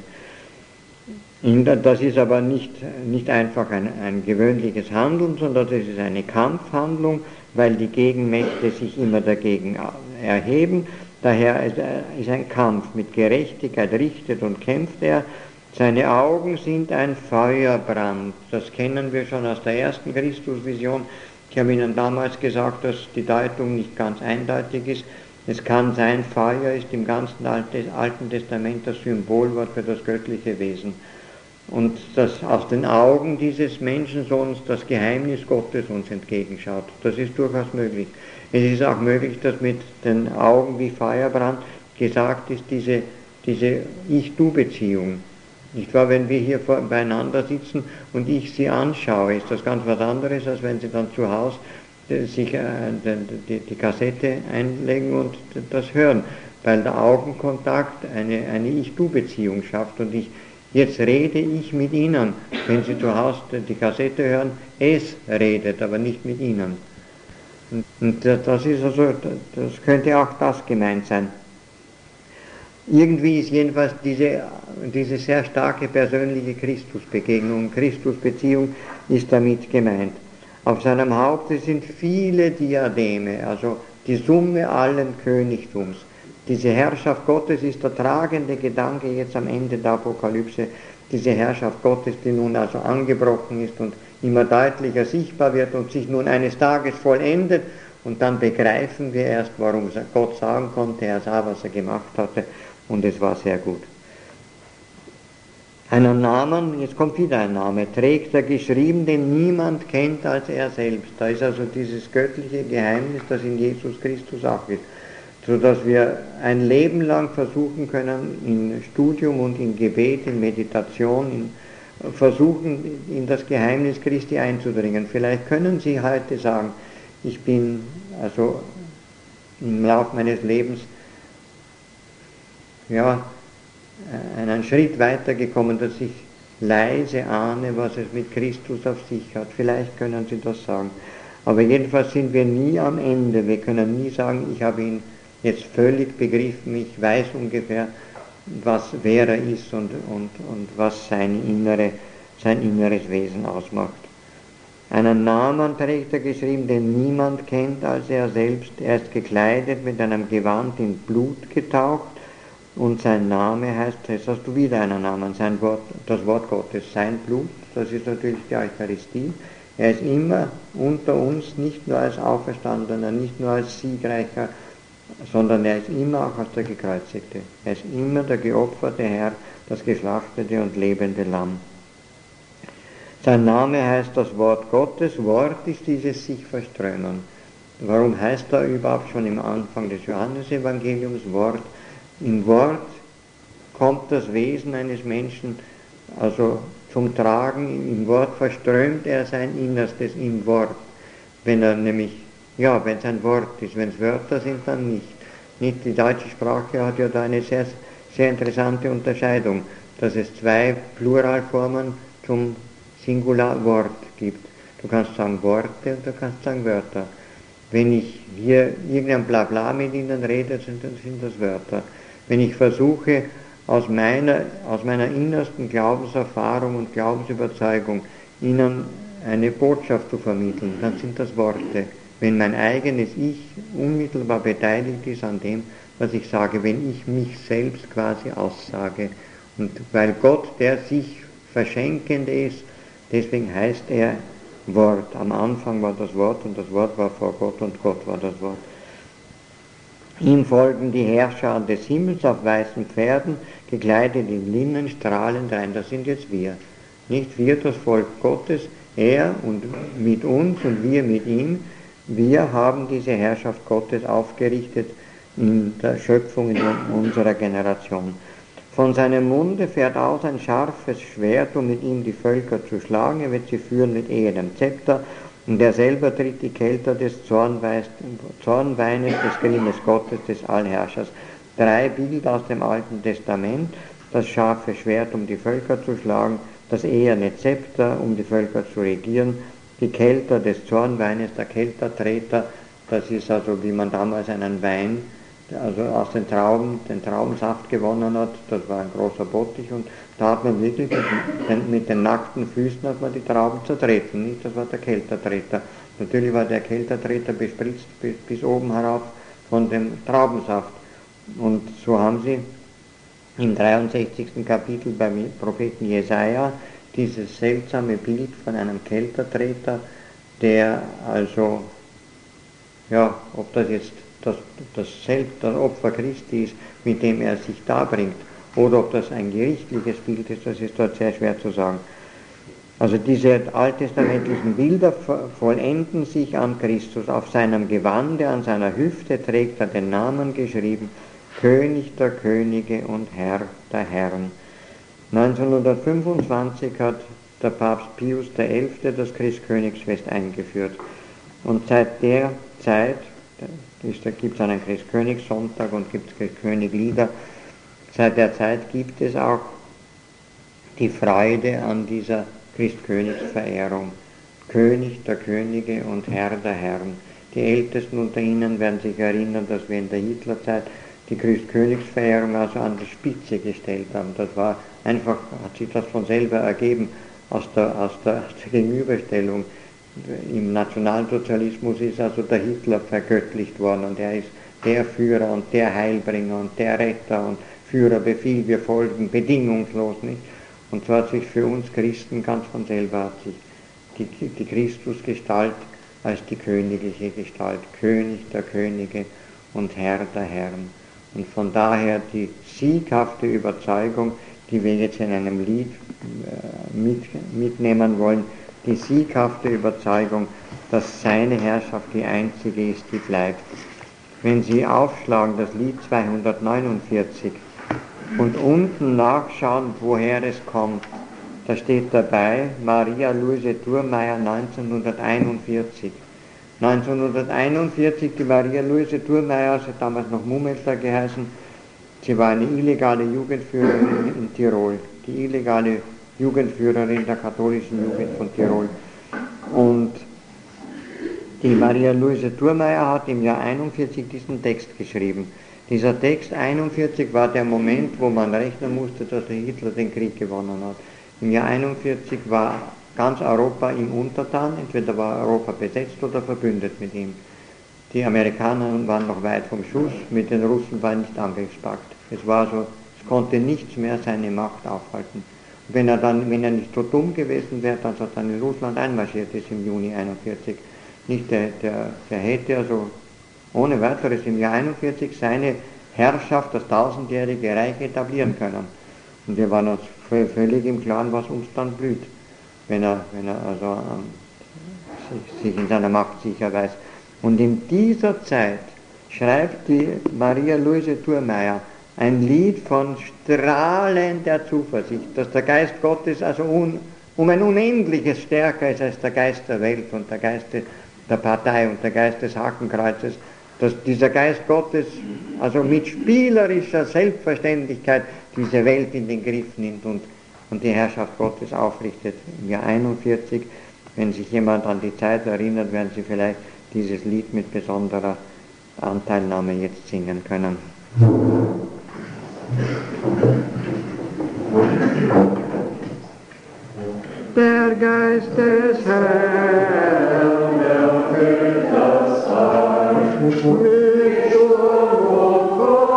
Das ist aber nicht einfach ein gewöhnliches Handeln, sondern das ist eine Kampfhandlung, weil die Gegenmächte sich immer dagegen erheben. Daher ist ein Kampf. Mit Gerechtigkeit richtet und kämpft er. Seine Augen sind ein Feuerbrand. Das kennen wir schon aus der ersten Christusvision. Ich habe Ihnen damals gesagt, dass die Deutung nicht ganz eindeutig ist. Es kann sein, Feuer ist im ganzen Alten Testament das Symbolwort für das göttliche Wesen. Und dass aus den Augen dieses Menschensohns das Geheimnis Gottes uns entgegenschaut. Das ist durchaus möglich. Es ist auch möglich, dass mit den Augen wie Feuerbrand gesagt ist, diese Ich-Du-Beziehung. Nicht wahr? Wenn wir hier beieinander sitzen und ich Sie anschaue, ist das ganz was anderes, als wenn Sie dann zu Hause sich die Kassette einlegen und das hören, weil der Augenkontakt eine Ich-Du-Beziehung schafft und jetzt rede ich mit Ihnen. Wenn Sie zu Hause die Kassette hören, es redet, aber nicht mit Ihnen. Und das könnte auch das gemeint sein. Irgendwie ist jedenfalls diese sehr starke persönliche Christusbegegnung, Christusbeziehung ist damit gemeint. Auf seinem Haupte sind viele Diademe, also die Summe allen Königtums. Diese Herrschaft Gottes ist der tragende Gedanke jetzt am Ende der Apokalypse, diese Herrschaft Gottes, die nun also angebrochen ist und immer deutlicher sichtbar wird und sich nun eines Tages vollendet, und dann begreifen wir erst, warum Gott sagen konnte, er sah, was er gemacht hatte, und es war sehr gut. Einen Namen, jetzt kommt wieder ein Name, trägt er geschrieben, den niemand kennt als er selbst. Da ist also dieses göttliche Geheimnis, das in Jesus Christus auch ist. Sodass wir ein Leben lang versuchen können, in Studium und in Gebet, in Meditation, versuchen, in das Geheimnis Christi einzudringen. Vielleicht können Sie heute sagen, ich bin also im Laufe meines Lebens einen Schritt weitergekommen, dass ich leise ahne, was es mit Christus auf sich hat. Vielleicht können Sie das sagen. Aber jedenfalls sind wir nie am Ende. Wir können nie sagen, ich habe ihn jetzt völlig begriffen, ich weiß ungefähr, wer er ist und was sein inneres Wesen ausmacht. Einen Namen trägt er geschrieben, den niemand kennt als er selbst. Er ist gekleidet mit einem Gewand in Blut getaucht und sein Name heißt, jetzt hast du wieder einen Namen, das Wort Gottes, sein Blut, das ist natürlich die Eucharistie. Er ist immer unter uns, nicht nur als Auferstandener, nicht nur als Siegreicher, sondern er ist immer auch als der Gekreuzigte. Er ist immer der geopferte Herr, das geschlachtete und lebende Lamm. Sein Name heißt das Wort Gottes. Wort ist dieses sich verströmen. Warum heißt er überhaupt schon im Anfang des Johannesevangeliums Wort? Im Wort kommt das Wesen eines Menschen also zum Tragen. Im Wort verströmt er sein Innerstes im Wort. Wenn er nämlich, wenn es ein Wort ist, wenn es Wörter sind, dann nicht. Die deutsche Sprache hat ja da eine sehr, sehr interessante Unterscheidung, dass es zwei Pluralformen zum Singularwort gibt. Du kannst sagen Worte und du kannst sagen Wörter. Wenn ich hier irgendein Blabla mit ihnen rede, sind das Wörter. Wenn ich versuche, aus meiner innersten Glaubenserfahrung und Glaubensüberzeugung ihnen eine Botschaft zu vermitteln, dann sind das Worte. Wenn mein eigenes Ich unmittelbar beteiligt ist an dem, was ich sage, wenn ich mich selbst quasi aussage. Und weil Gott der sich Verschenkende ist, deswegen heißt er Wort. Am Anfang war das Wort und das Wort war vor Gott und Gott war das Wort. Ihm folgen die Herrscher des Himmels auf weißen Pferden, gekleidet in Linnen, strahlend rein. Das sind jetzt wir. Nicht wir, das Volk Gottes, er und mit uns und wir mit ihm. Wir haben diese Herrschaft Gottes aufgerichtet in der Schöpfung in unserer Generation. Von seinem Munde fährt aus ein scharfes Schwert, um mit ihm die Völker zu schlagen. Er wird sie führen mit ehenem Zepter. Und er selber tritt die Kelter des Zornweines, des Grimmes Gottes, des Allherrschers. 3 Bilder aus dem Alten Testament: das scharfe Schwert, um die Völker zu schlagen, das eherne Zepter, um die Völker zu regieren, die Kelter des Zornweines, der Keltertreter, das ist also, wie man damals einen Wein, also aus den Traubensaft gewonnen hat, das war ein großer Bottich und da hat man wirklich mit den nackten Füßen hat man die Trauben zertreten, nicht? Das war der Keltertreter. Natürlich war der Keltertreter bespritzt bis oben herauf von dem Traubensaft. Und so haben sie im 63. Kapitel beim Propheten Jesaja dieses seltsame Bild von einem Keltertreter, der also, ob das jetzt das Opfer Christi ist, mit dem er sich darbringt, oder ob das ein gerichtliches Bild ist, das ist dort sehr schwer zu sagen. Also diese alttestamentlichen Bilder vollenden sich an Christus. Auf seinem Gewande, an seiner Hüfte trägt er den Namen geschrieben, König der Könige und Herr der Herren. 1925 hat der Papst Pius XI. Das Christkönigsfest eingeführt. Und seit der Zeit, da gibt es einen Christkönigssonntag und gibt es Christköniglieder, seit der Zeit gibt es auch die Freude an dieser Christkönigsverehrung. König der Könige und Herr der Herren. Die Ältesten unter Ihnen werden sich erinnern, dass wir in der Hitlerzeit die Christkönigsverehrung also an die Spitze gestellt haben. Das war einfach, hat sich das von selber ergeben aus der Gegenüberstellung. Im Nationalsozialismus ist also der Hitler vergöttlicht worden und er ist der Führer und der Heilbringer und der Retter und Führer befiehlt, wir folgen bedingungslos, nicht? Und so hat sich für uns Christen ganz von selber hat sich die Christusgestalt als die königliche Gestalt, König der Könige und Herr der Herren. Und von daher die sieghafte Überzeugung, die wir jetzt in einem Lied mitnehmen wollen, die sieghafte Überzeugung, dass seine Herrschaft die einzige ist, die bleibt. Wenn Sie aufschlagen, das Lied 249, und unten nachschauen, woher es kommt, da steht dabei Maria Luise Thurmeier 1941. 1941, die Maria Luise Thurmeier, sie hat damals noch Mummelter geheißen, sie war eine illegale Jugendführerin in Tirol, die illegale Jugendführerin der katholischen Jugend von Tirol. Und die Maria Luise Thurmeier hat im Jahr 41 diesen Text geschrieben. Dieser Text 41 war der Moment, wo man rechnen musste, dass der Hitler den Krieg gewonnen hat. Im Jahr 41 war ganz Europa ihm untertan, entweder war Europa besetzt oder verbündet mit ihm. Die Amerikaner waren noch weit vom Schuss, mit den Russen war nicht Angriffspakt. Es war so, es konnte nichts mehr seine Macht aufhalten. Wenn er nicht so dumm gewesen wäre, dass er dann in Russland einmarschiert ist im Juni 41, nicht der hätte also ohne weiteres im Jahr 41 seine Herrschaft, das tausendjährige Reich etablieren können. Und wir waren uns völlig im Klaren, was uns dann blüht, wenn er also sich in seiner Macht sicher weiß. Und in dieser Zeit schreibt die Maria Luise Thurmeier ein Lied von strahlender Zuversicht, dass der Geist Gottes also um ein Unendliches stärker ist als der Geist der Welt und der Geist der Partei und der Geist des Hakenkreuzes, dass dieser Geist Gottes also mit spielerischer Selbstverständlichkeit diese Welt in den Griff nimmt und die Herrschaft Gottes aufrichtet. Im Jahr 41, wenn sich jemand an die Zeit erinnert, werden Sie vielleicht dieses Lied mit besonderer Anteilnahme jetzt singen können. Der Geist des Herrn erfüllt das Heim mit Sturm und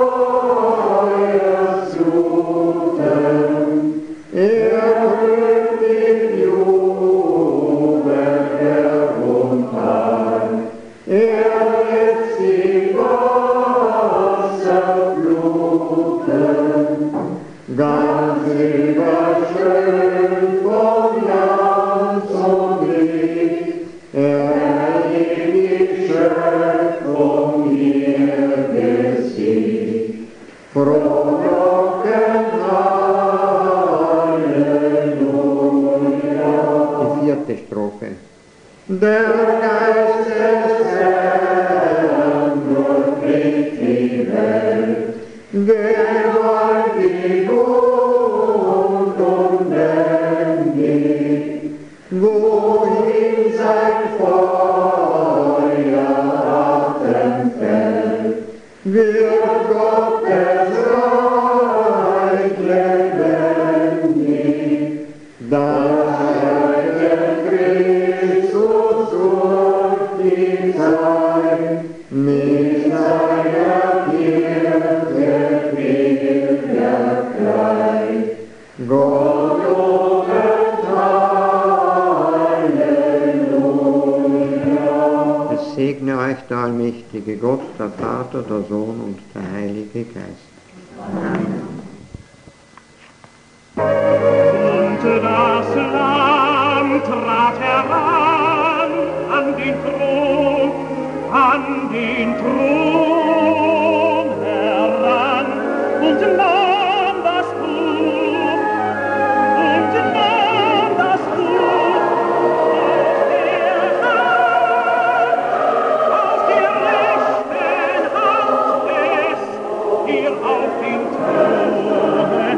Feuersfluten. Er erfüllt den Jubel herunter. Er lässt die Wasser fluten, ganz überschwemmt von Glanz und Licht. Er hebt die Schöpfung ihr Gesicht. Frohlocken, Halleluja. Die vierte Strophe. Der Geist des Herrn durchbricht die Welt, gewaltig und unbändig, wohin sein Feueratem fällt, wird Gottes Reich lebendig. Das Reich Christus durch die Zeit, mit seiner Kirche will er gleich. Gott lobet, Halleluja. Es segne euch der allmächtige Gott, der Vater, der Sohn und der Heilige Geist. Amen. Und das Lamm trat heran an den Thron heran und nahm das Buch aus der rechten Hand des, der auf dem Throne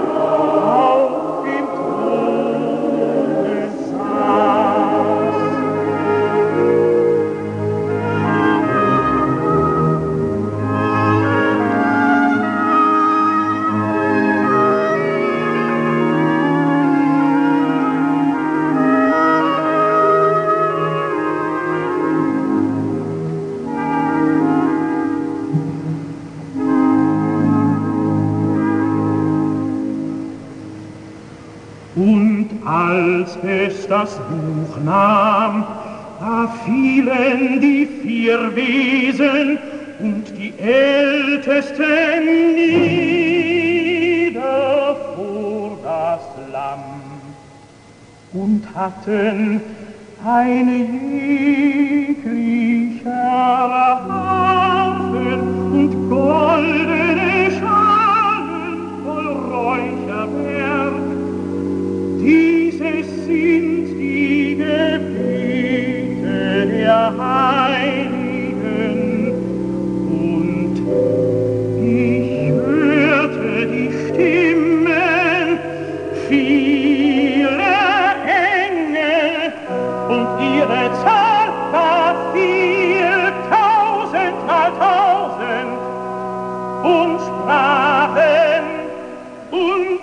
saß. Und als es das Buch nahm, da fielen die vier Wesen und die Ältesten nieder vor hatten eine jeglicher Harfen und goldene Schalen voll Räucherwerk. Dieses sind die Gebete der Heiligen, und ich hörte die Stimmen vieler Engel, und ihre Zahl war 4.000 mal 1.000, und sprachen und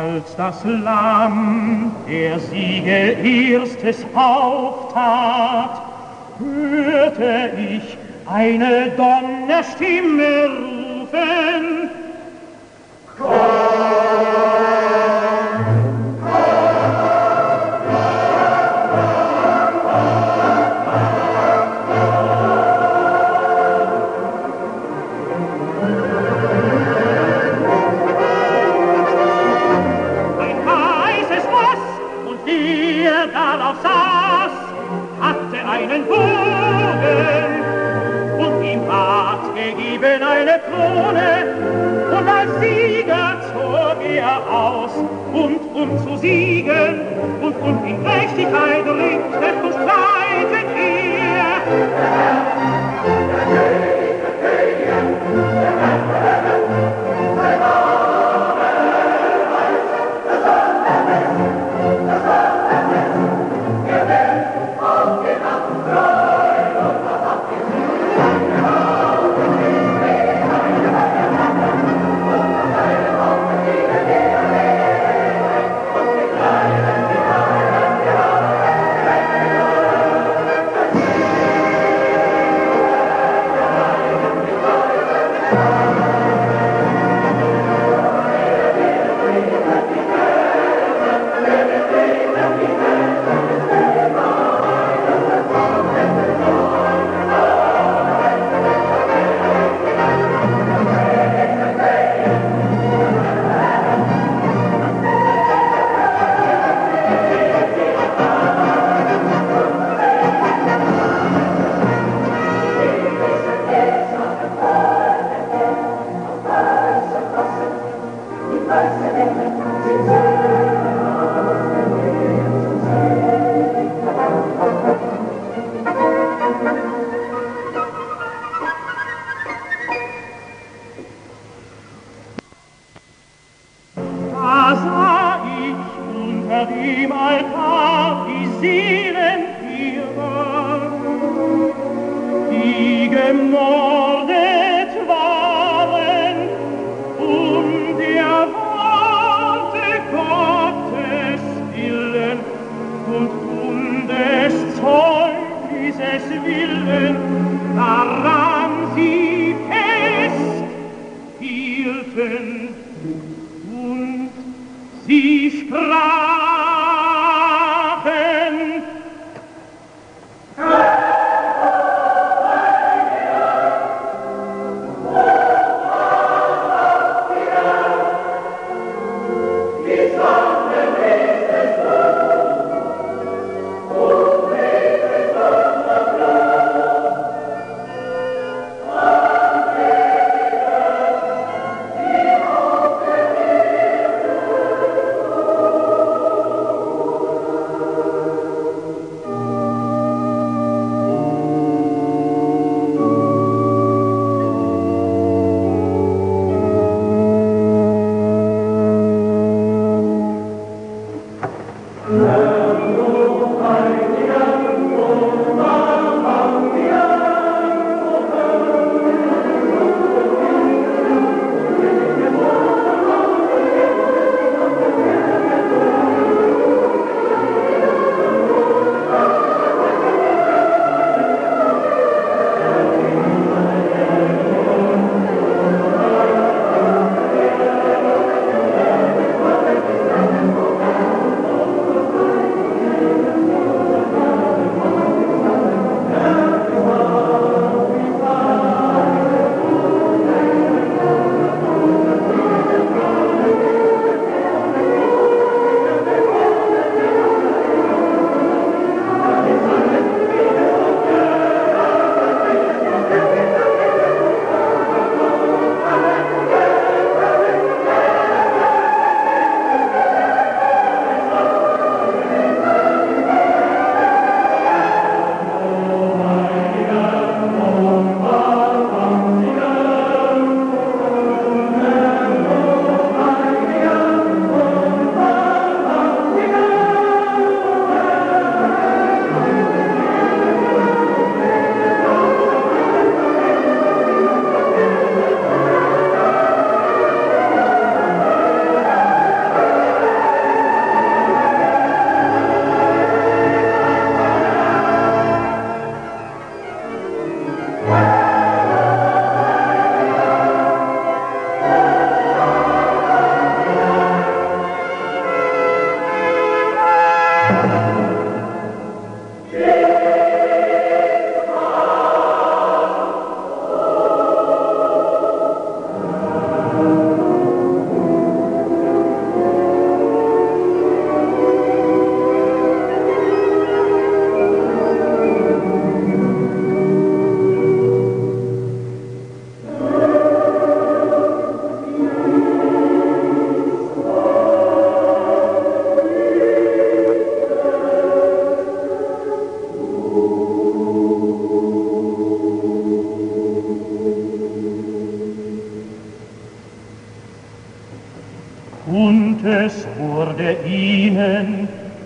Als das Lamm der Siege erstes auftat, hörte ich eine Donnerstimme rufen: darauf saß, hatte einen Bogen und ihm ward gegeben eine Krone, und als Sieger zog er aus, und um zu siegen und in Gerechtigkeit richten und streiten er.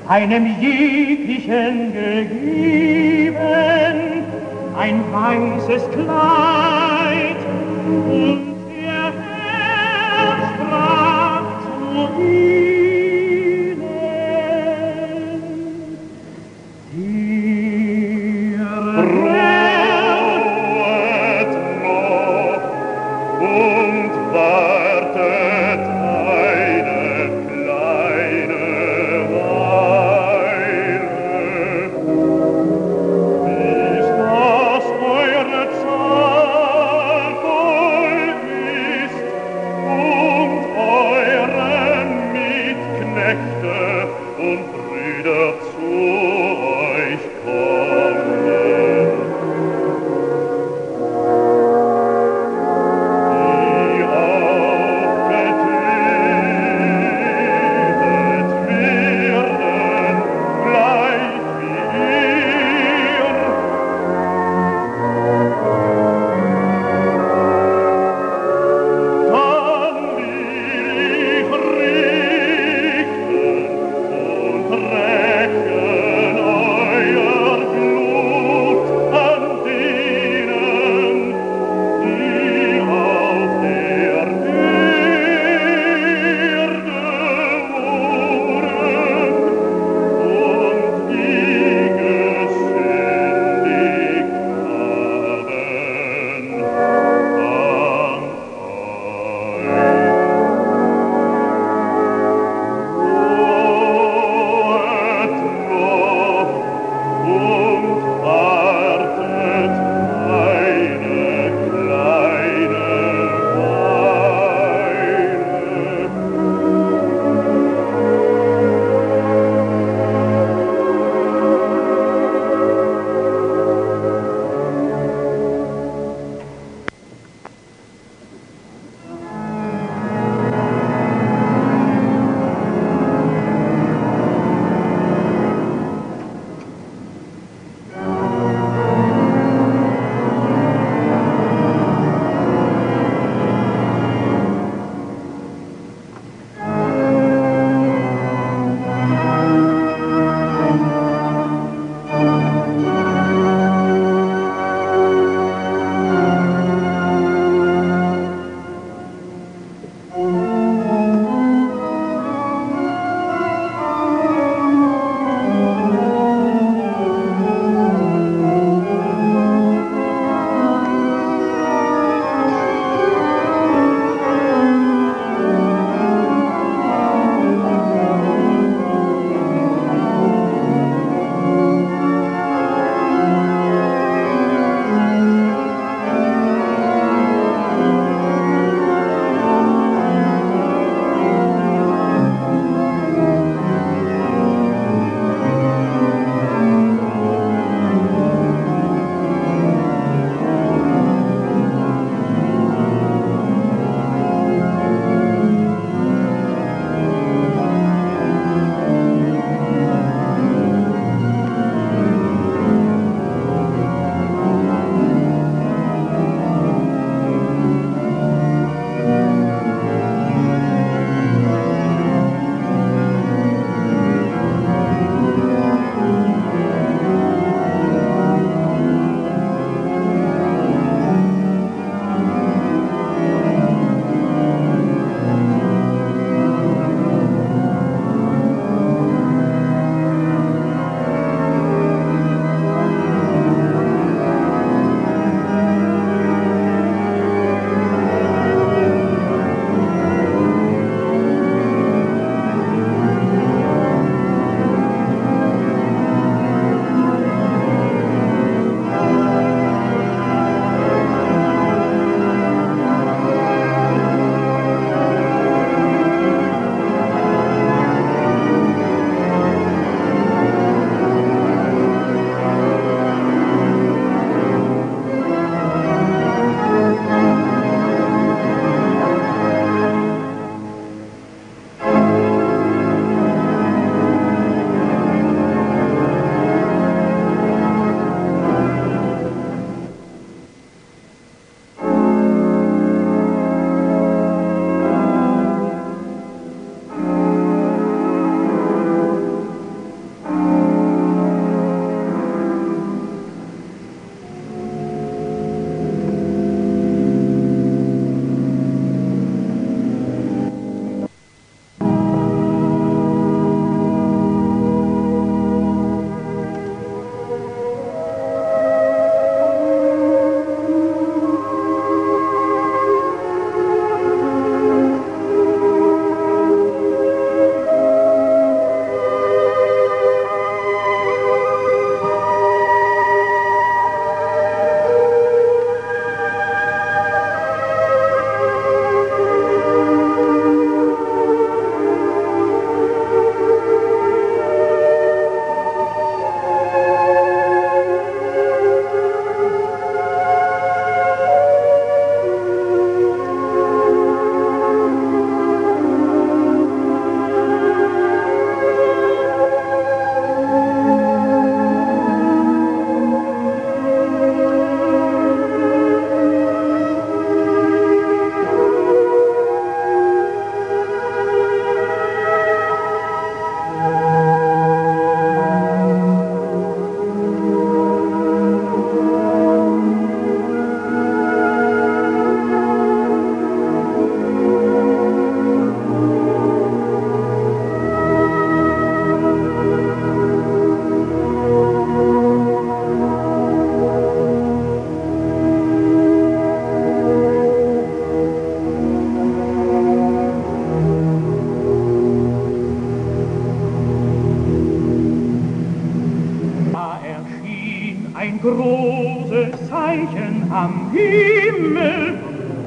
einem jeglichen gegeben, ein weißes Kleid, und der Herr sprach zu ihnen, ihr Ruhet noch und wartet eine kleine Weile, bis das eure Zahl voll ist und eure Mitknechte und Brüder zu euch kommen. ein großes Zeichen am Himmel.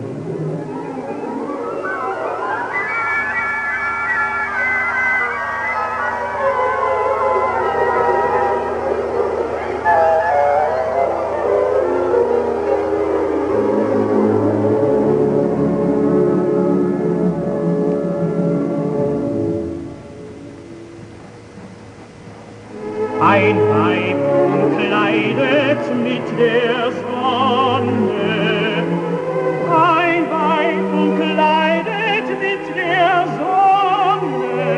Ein Weib umkleidet mit der Sonne, ein Weib umkleidet mit der Sonne,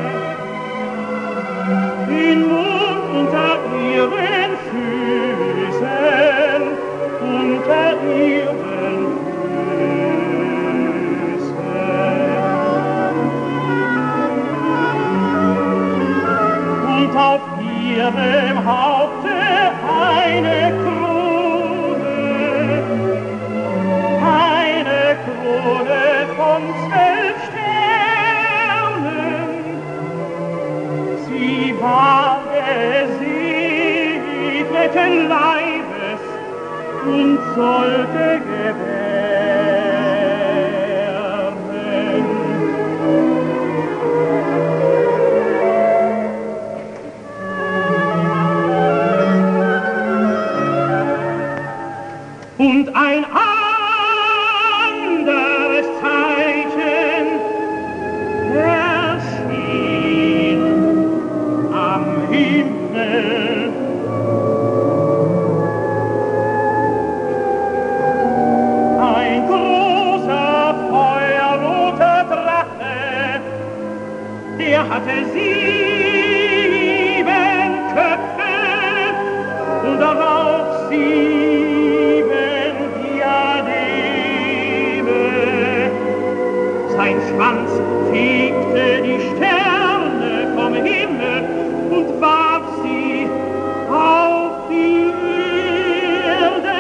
den Mond unter ihren Füßen, unter ihren Füßen. Und auf ihrem Haupte eine Krone von 12 Sternen. Sie war gesegneten Leibes und sollte gewähren. Und ein anderes Zeichen erschien am Himmel. Ein großer feuerroter Drache, der hatte 7 Köpfe und darauf 7 Diademe. Sein Schwanz fegte die Sterne vom Himmel und warf sie auf die Erde.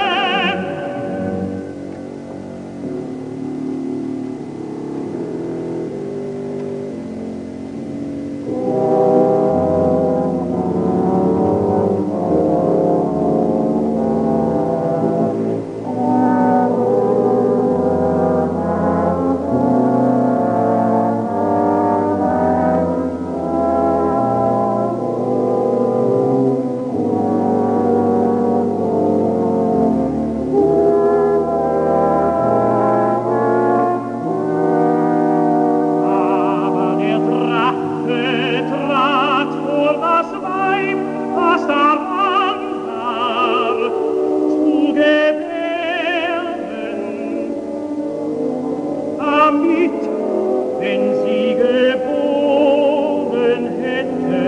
Wenn sie geboren hätte,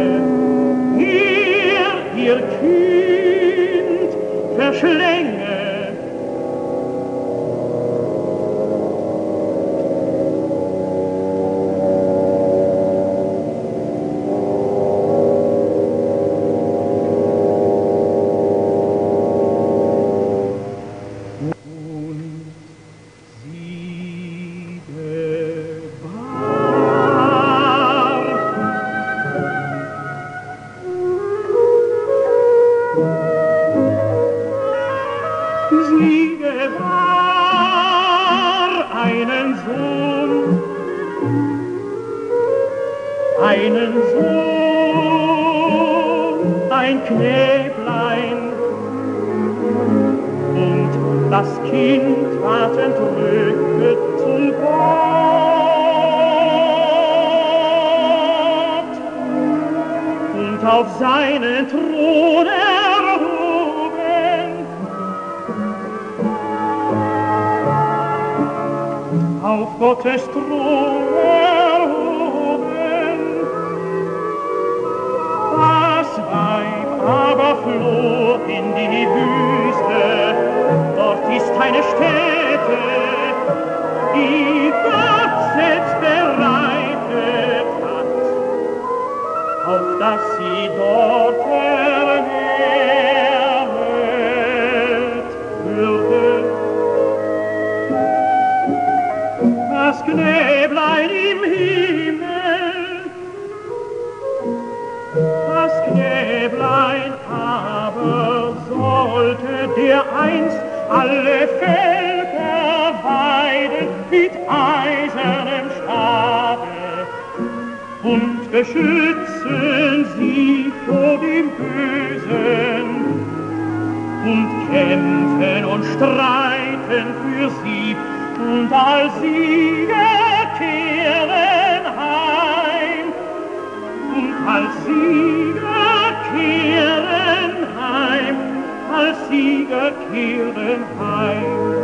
ihr Kind verschlänge. Sie gebar einen Sohn, ein Knäblein, und das Kind ward entrückt zum Gott und auf seinen Thron erhoben. Auf Gottes Thron erhoben. Das Weib aber floh in die Wüste, dort ist eine Stätte, die Gott selbst bereitet hat, auf dass sie dort ernährt würde. Das Knäblein im Himmel, das Knäblein aber soll der einst alle Völker weiden mit eisernem Stabe und beschützen sie vor dem Bösen und kämpfen und streiten für sie und als Sieger kehren heim und als Sieger kehren heim, als Sieger kehren heim.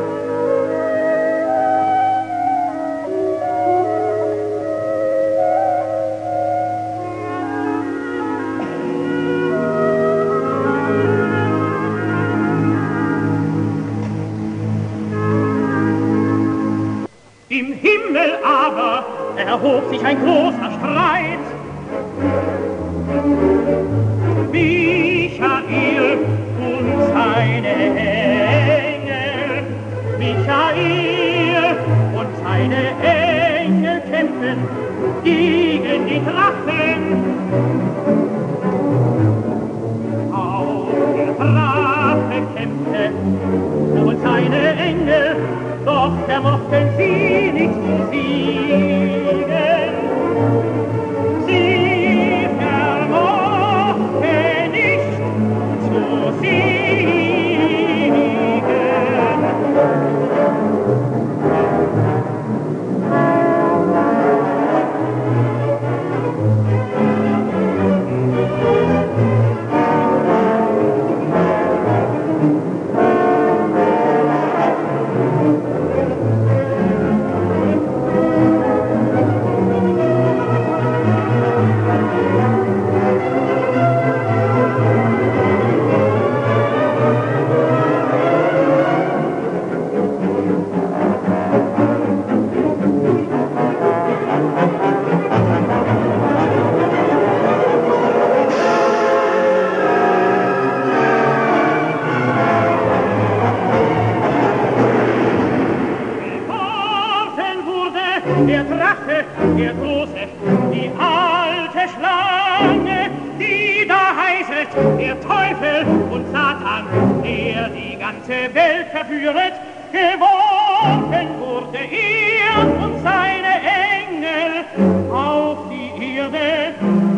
Im Himmel aber erhob sich ein großer Streit. Michael und seine Engel, Michael und seine Engel kämpfen gegen die Drachen. Auch der Drache kämpfte und seine Engel, doch vermochten sie nicht zu siegen. Sie vermochten nicht zu siegen. Der Drache, der Große, die alte Schlange, die da heißet, der Teufel und Satan, der die ganze Welt verführet, geworfen wurde er und seine Engel auf die Erde.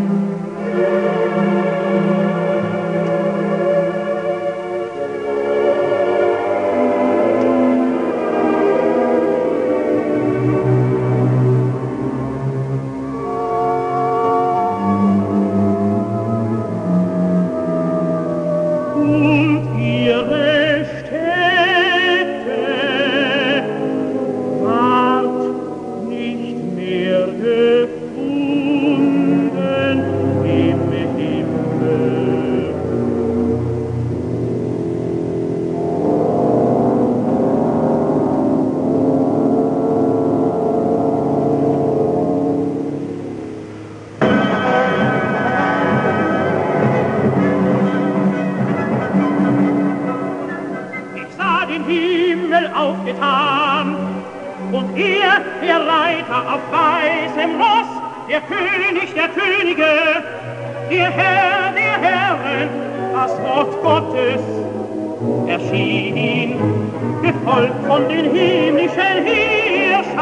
Aufgetan und er, der Reiter auf weißem Ross, der König der Könige, der Herren, das Wort Gottes erschien, gefolgt von den himmlischen Heerscharen.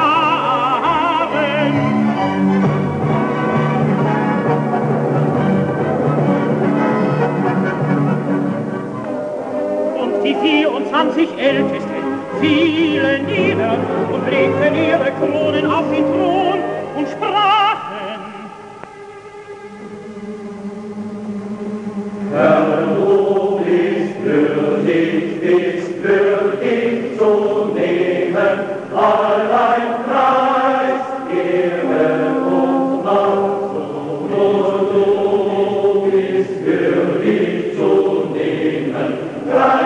Und die 24 Ältesten fielen nieder und legten ihre Kronen auf den Thron und sprachen: Herr, du bist würdig zu nehmen, allein Preis, Ehre und Macht, nur du bist würdig zu nehmen,